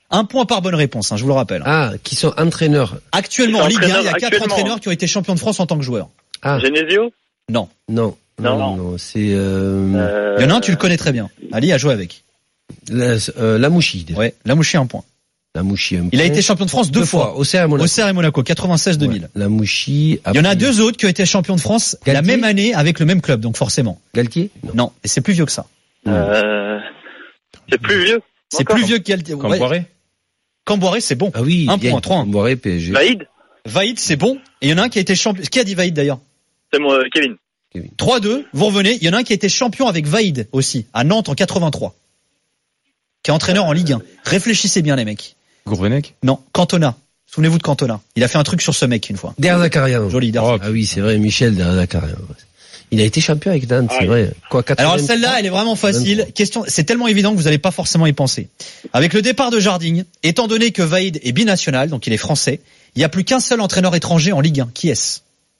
Un point par bonne réponse, hein, je vous le rappelle. Ah, qui sont entraîneurs. Actuellement en Ligue un, il y a quatre actuellement. entraîneurs qui ont été champions de France en tant que joueurs. Ah, Genesio? Non. non. Non, non, non, c'est... Euh... Euh... Il y en a un, tu le connais très bien. Ali a joué avec. La, euh, Lamouchi. déjà. Ouais, Lamouchi un point. Lamouchi, un Il a point. été champion de France deux, Deux fois. fois, Auxerre et Monaco. Auxerre et Monaco, quatre-vingt-seize deux mille. Ouais. Lamouchi. Il y en a deux autres qui ont été champions de France Galtier. la même année avec le même club, donc forcément. Galtier? Non, non et c'est plus vieux que ça. Euh... C'est plus vieux. C'est Encore. plus vieux que Galtier. Ouais. Camboiré. Camboiré, c'est bon. Ah oui. Un il y a point, une- trois. Camboiré, P S G. Vaïd? Vaïd, c'est bon. Et il y en a un qui a été champion. Qui a dit Vaïd d'ailleurs? C'est moi, Kevin. trois deux, vous revenez. Il y en a un qui a été champion avec Vaïd aussi, à Nantes en quatre-vingt-trois. Qui est entraîneur en Ligue un. Réfléchissez bien les mecs. Gourvenec. Non, Cantona. Souvenez-vous de Cantona. Il a fait un truc sur ce mec une fois. Der Zakarian. Joli Der. Oh, Ah oui, c'est vrai, Michel Der Zakarian. Il a été champion avec Nantes, c'est vrai. Quoi, Alors quatre-vingt-trois celle-là, elle est vraiment facile. vingt-trois. Question, c'est tellement évident que vous n'allez pas forcément y penser. Avec le départ de Jardim, étant donné que Vaïd est binational, donc il est français, il n'y a plus qu'un seul entraîneur étranger en Ligue un. Qui est-ce?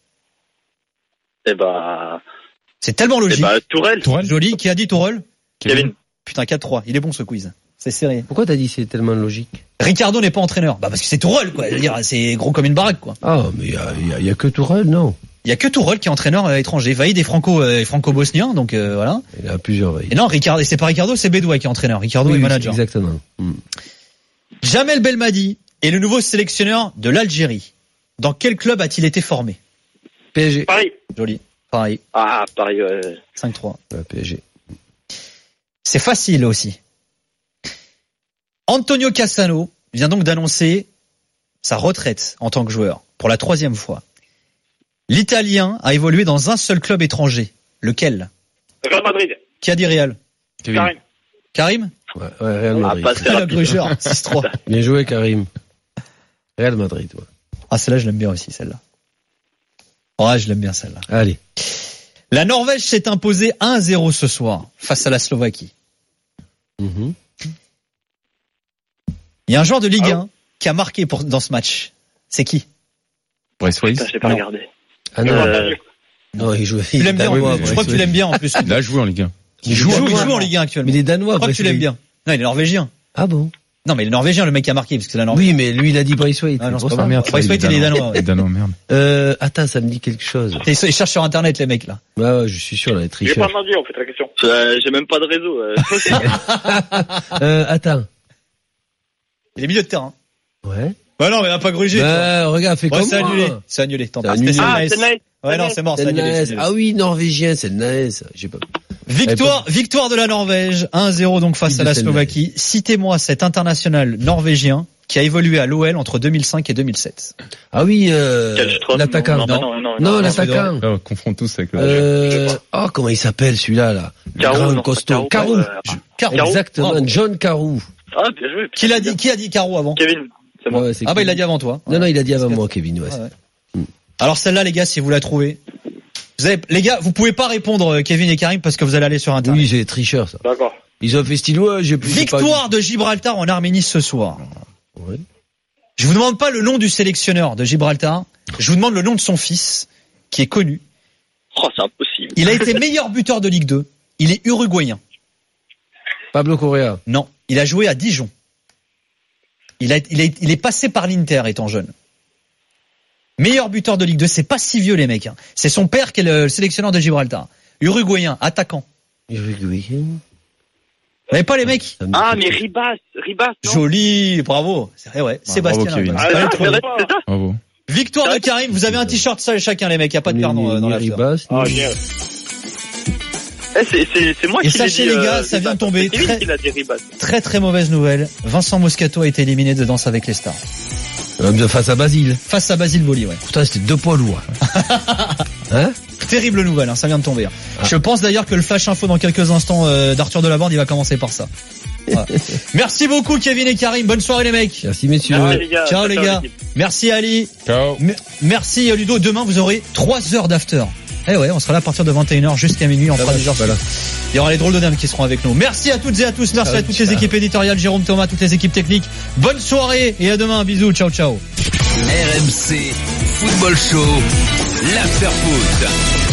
Eh bah... C'est tellement Eh logique. bah, Tourelle. Tourelle. Joli. Qui a dit Tourelle? Kevin. Putain, quatre trois. Il est bon ce quiz. C'est serré. Pourquoi t'as dit c'est tellement logique? Ricardo n'est pas entraîneur. Bah parce que c'est Tourelle, quoi. Je veux dire, c'est gros comme une baraque, quoi. Ah, mais il y a, y a- y a que Tourelle, non? Il y a que Tourelle qui est entraîneur euh, étranger. Vaïd est franco, euh, est franco-bosnien, donc euh, voilà. Il y a plusieurs veilles. Et non, Ricardo, c'est pas Ricardo, c'est Bédoua qui est entraîneur. Ricardo Oui, est oui, manager. exactement. Hmm. Jamel Belmadi est le nouveau sélectionneur de l'Algérie. Dans quel club a-t-il été formé? P S G. Paris. Joli. Pareil. Ah, Paris, ouais. cinq trois. Ouais, P S G. C'est facile aussi. Antonio Cassano vient donc d'annoncer sa retraite en tant que joueur pour la troisième fois. L'Italien a évolué dans un seul club étranger. Lequel? Real Madrid. Qui a dit Real? Kevin. Karim. Karim? Ouais, ouais, Real Ah, Madrid. pas très Le rapide. grugeur, six trois. Bien joué, Karim. Real Madrid, ouais. Ah, celle-là, je l'aime bien aussi, celle-là. Ouais, je l'aime bien, celle-là. Allez. La Norvège s'est imposée un à zéro ce soir face à la Slovaquie. Mhm. Il y a un joueur de Ligue Ah. un qui a marqué pour, dans ce match. C'est qui? Brice Weiss. Putain, j'ai pas Non. regardé. Ah non, Euh, non, il joue. Tu l'aimes bien, Danois, je crois Brice que tu l'aimes bien en plus. Il a joué en Ligue un. Il joue, il Danois. joue en Ligue un actuellement. Mais il est danois, Je crois que Brice tu l'aimes Weiss. bien. Non, il est norvégien. Ah bon? Non, mais il est norvégien, le mec qui a marqué, parce que c'est la Norvège. Oui, mais lui, il a dit Brice Weiss. Ah non, c'est pour pas ça. merde. Brice Weiss, il est danois. ouais. Danois, merde. Euh, attends, ça me dit quelque chose. Ils ils cherchent sur internet, les mecs, là. Ouais, ouais, je suis sûr, là, les J'ai tricheurs. pas entendu, en fait, la question. Euh, j'ai même pas de réseau. Euh. Euh, attends. Il est milieu de terrain. Ouais. Bah non, mais il a pas grugé. toi. Bah, regarde, fais Ouais, comme c'est moi. annulé. C'est annulé. Tant C'est pis. annulé. C'était Ah, Naes. c'est Naes. Ouais, non, c'est mort, c'est C'est le annulé. c'est Naes. annulé. Ah oui, norvégien, c'est le Naes. J'ai pas. Victoire, victoire de la Norvège, un à zéro donc face Qui à la de celle-là Slovaquie. Citez-moi cet international norvégien qui a évolué à l'O L entre deux mille cinq et deux mille sept. Ah oui, euh, Kjellström, l'attaquant. non, Non. non, non, non, Non, non, l'attaquant. Là, on confond tous avec le. Euh, oh, comment il s'appelle celui-là, là? Le Carou, grand non, costaud. Carou, Carou. euh, Carou. Exactement, Bravo. John Carou. Ah, bien joué. Qui l'a dit, qui a dit Caro avant? Kevin. C'est moi. Ouais, c'est Ah bah il Kevin. l'a dit avant toi. Non, non, il a dit avant moi, Kevin, ouais. Ah ouais. Alors celle-là les gars, si vous la trouvez. Vous avez, les gars, vous pouvez pas répondre Kevin et Karim parce que vous allez aller sur internet. Oui, c'est tricheur, ça. D'accord. Ils ont fait stylo, ouais, j'ai plus. j'ai pas Victoire de Gibraltar en Arménie ce soir. dit. Ouais. Je vous demande pas le nom du sélectionneur de Gibraltar, je vous demande le nom de son fils qui est connu. Oh, c'est impossible. Il a été meilleur buteur de Ligue deux. Il est uruguayen. Pablo Correa. Non, il a joué à Dijon. Il, a, il, est, il est passé par l'Inter étant jeune. Meilleur buteur de Ligue deux, c'est pas si vieux les mecs. Hein. C'est son père qui est le sélectionneur de Gibraltar. Uruguayen, attaquant. Uruguayen. Vous n'avez pas les mecs? Ça me Ah, dit mais quelque Ribas. Ribas, non? Joli, bravo. C'est vrai, ouais. Ah, Sébastien. bravo, Kevin. Albert. Ah, C'est pas là, le c'est premier. vrai, c'est ça? Bravo. Victoire de Karim, vous avez un t-shirt seul chacun les mecs, il n'y a pas de Ni- perdant euh, ni- dans ni la Ribas, Ah, ni- bien. Eh, c'est, c'est, c'est moi Et qui l'ai sachez dit, les gars, euh, ça vient de Ribas. tomber. C'est Kevin Très- qui l'a dit Ribas. Très très mauvaise nouvelle. Vincent Moscato a été éliminé de Danse avec les stars. Euh, face à Basile. Face à Basile Boli, ouais. Putain, c'était deux poids lourds. Hein? Terrible nouvelle, hein, ça vient de tomber. hein. Ah. Je pense d'ailleurs que le flash info dans quelques instants euh, d'Arthur Delaborde, il va commencer par ça. Voilà. Merci beaucoup Kevin et Karim, bonne soirée les mecs. Merci, messieurs. Merci, les gars. Ciao les gars. l'équipe. Merci Ali. Ciao. M- Merci euh, Ludo. Demain vous aurez trois heures d'after. Eh ouais, on sera là à partir de vingt et une heures jusqu'à minuit. On fera des heures. Voilà. Il y aura les drôles de dames qui seront avec nous. Merci à toutes et à tous. Merci Ciao, à toutes les ciao. équipes éditoriales, Jérôme Thomas, toutes les équipes techniques. Bonne soirée et à demain. Bisous. Ciao, ciao. R M C Football Show, l'after foot.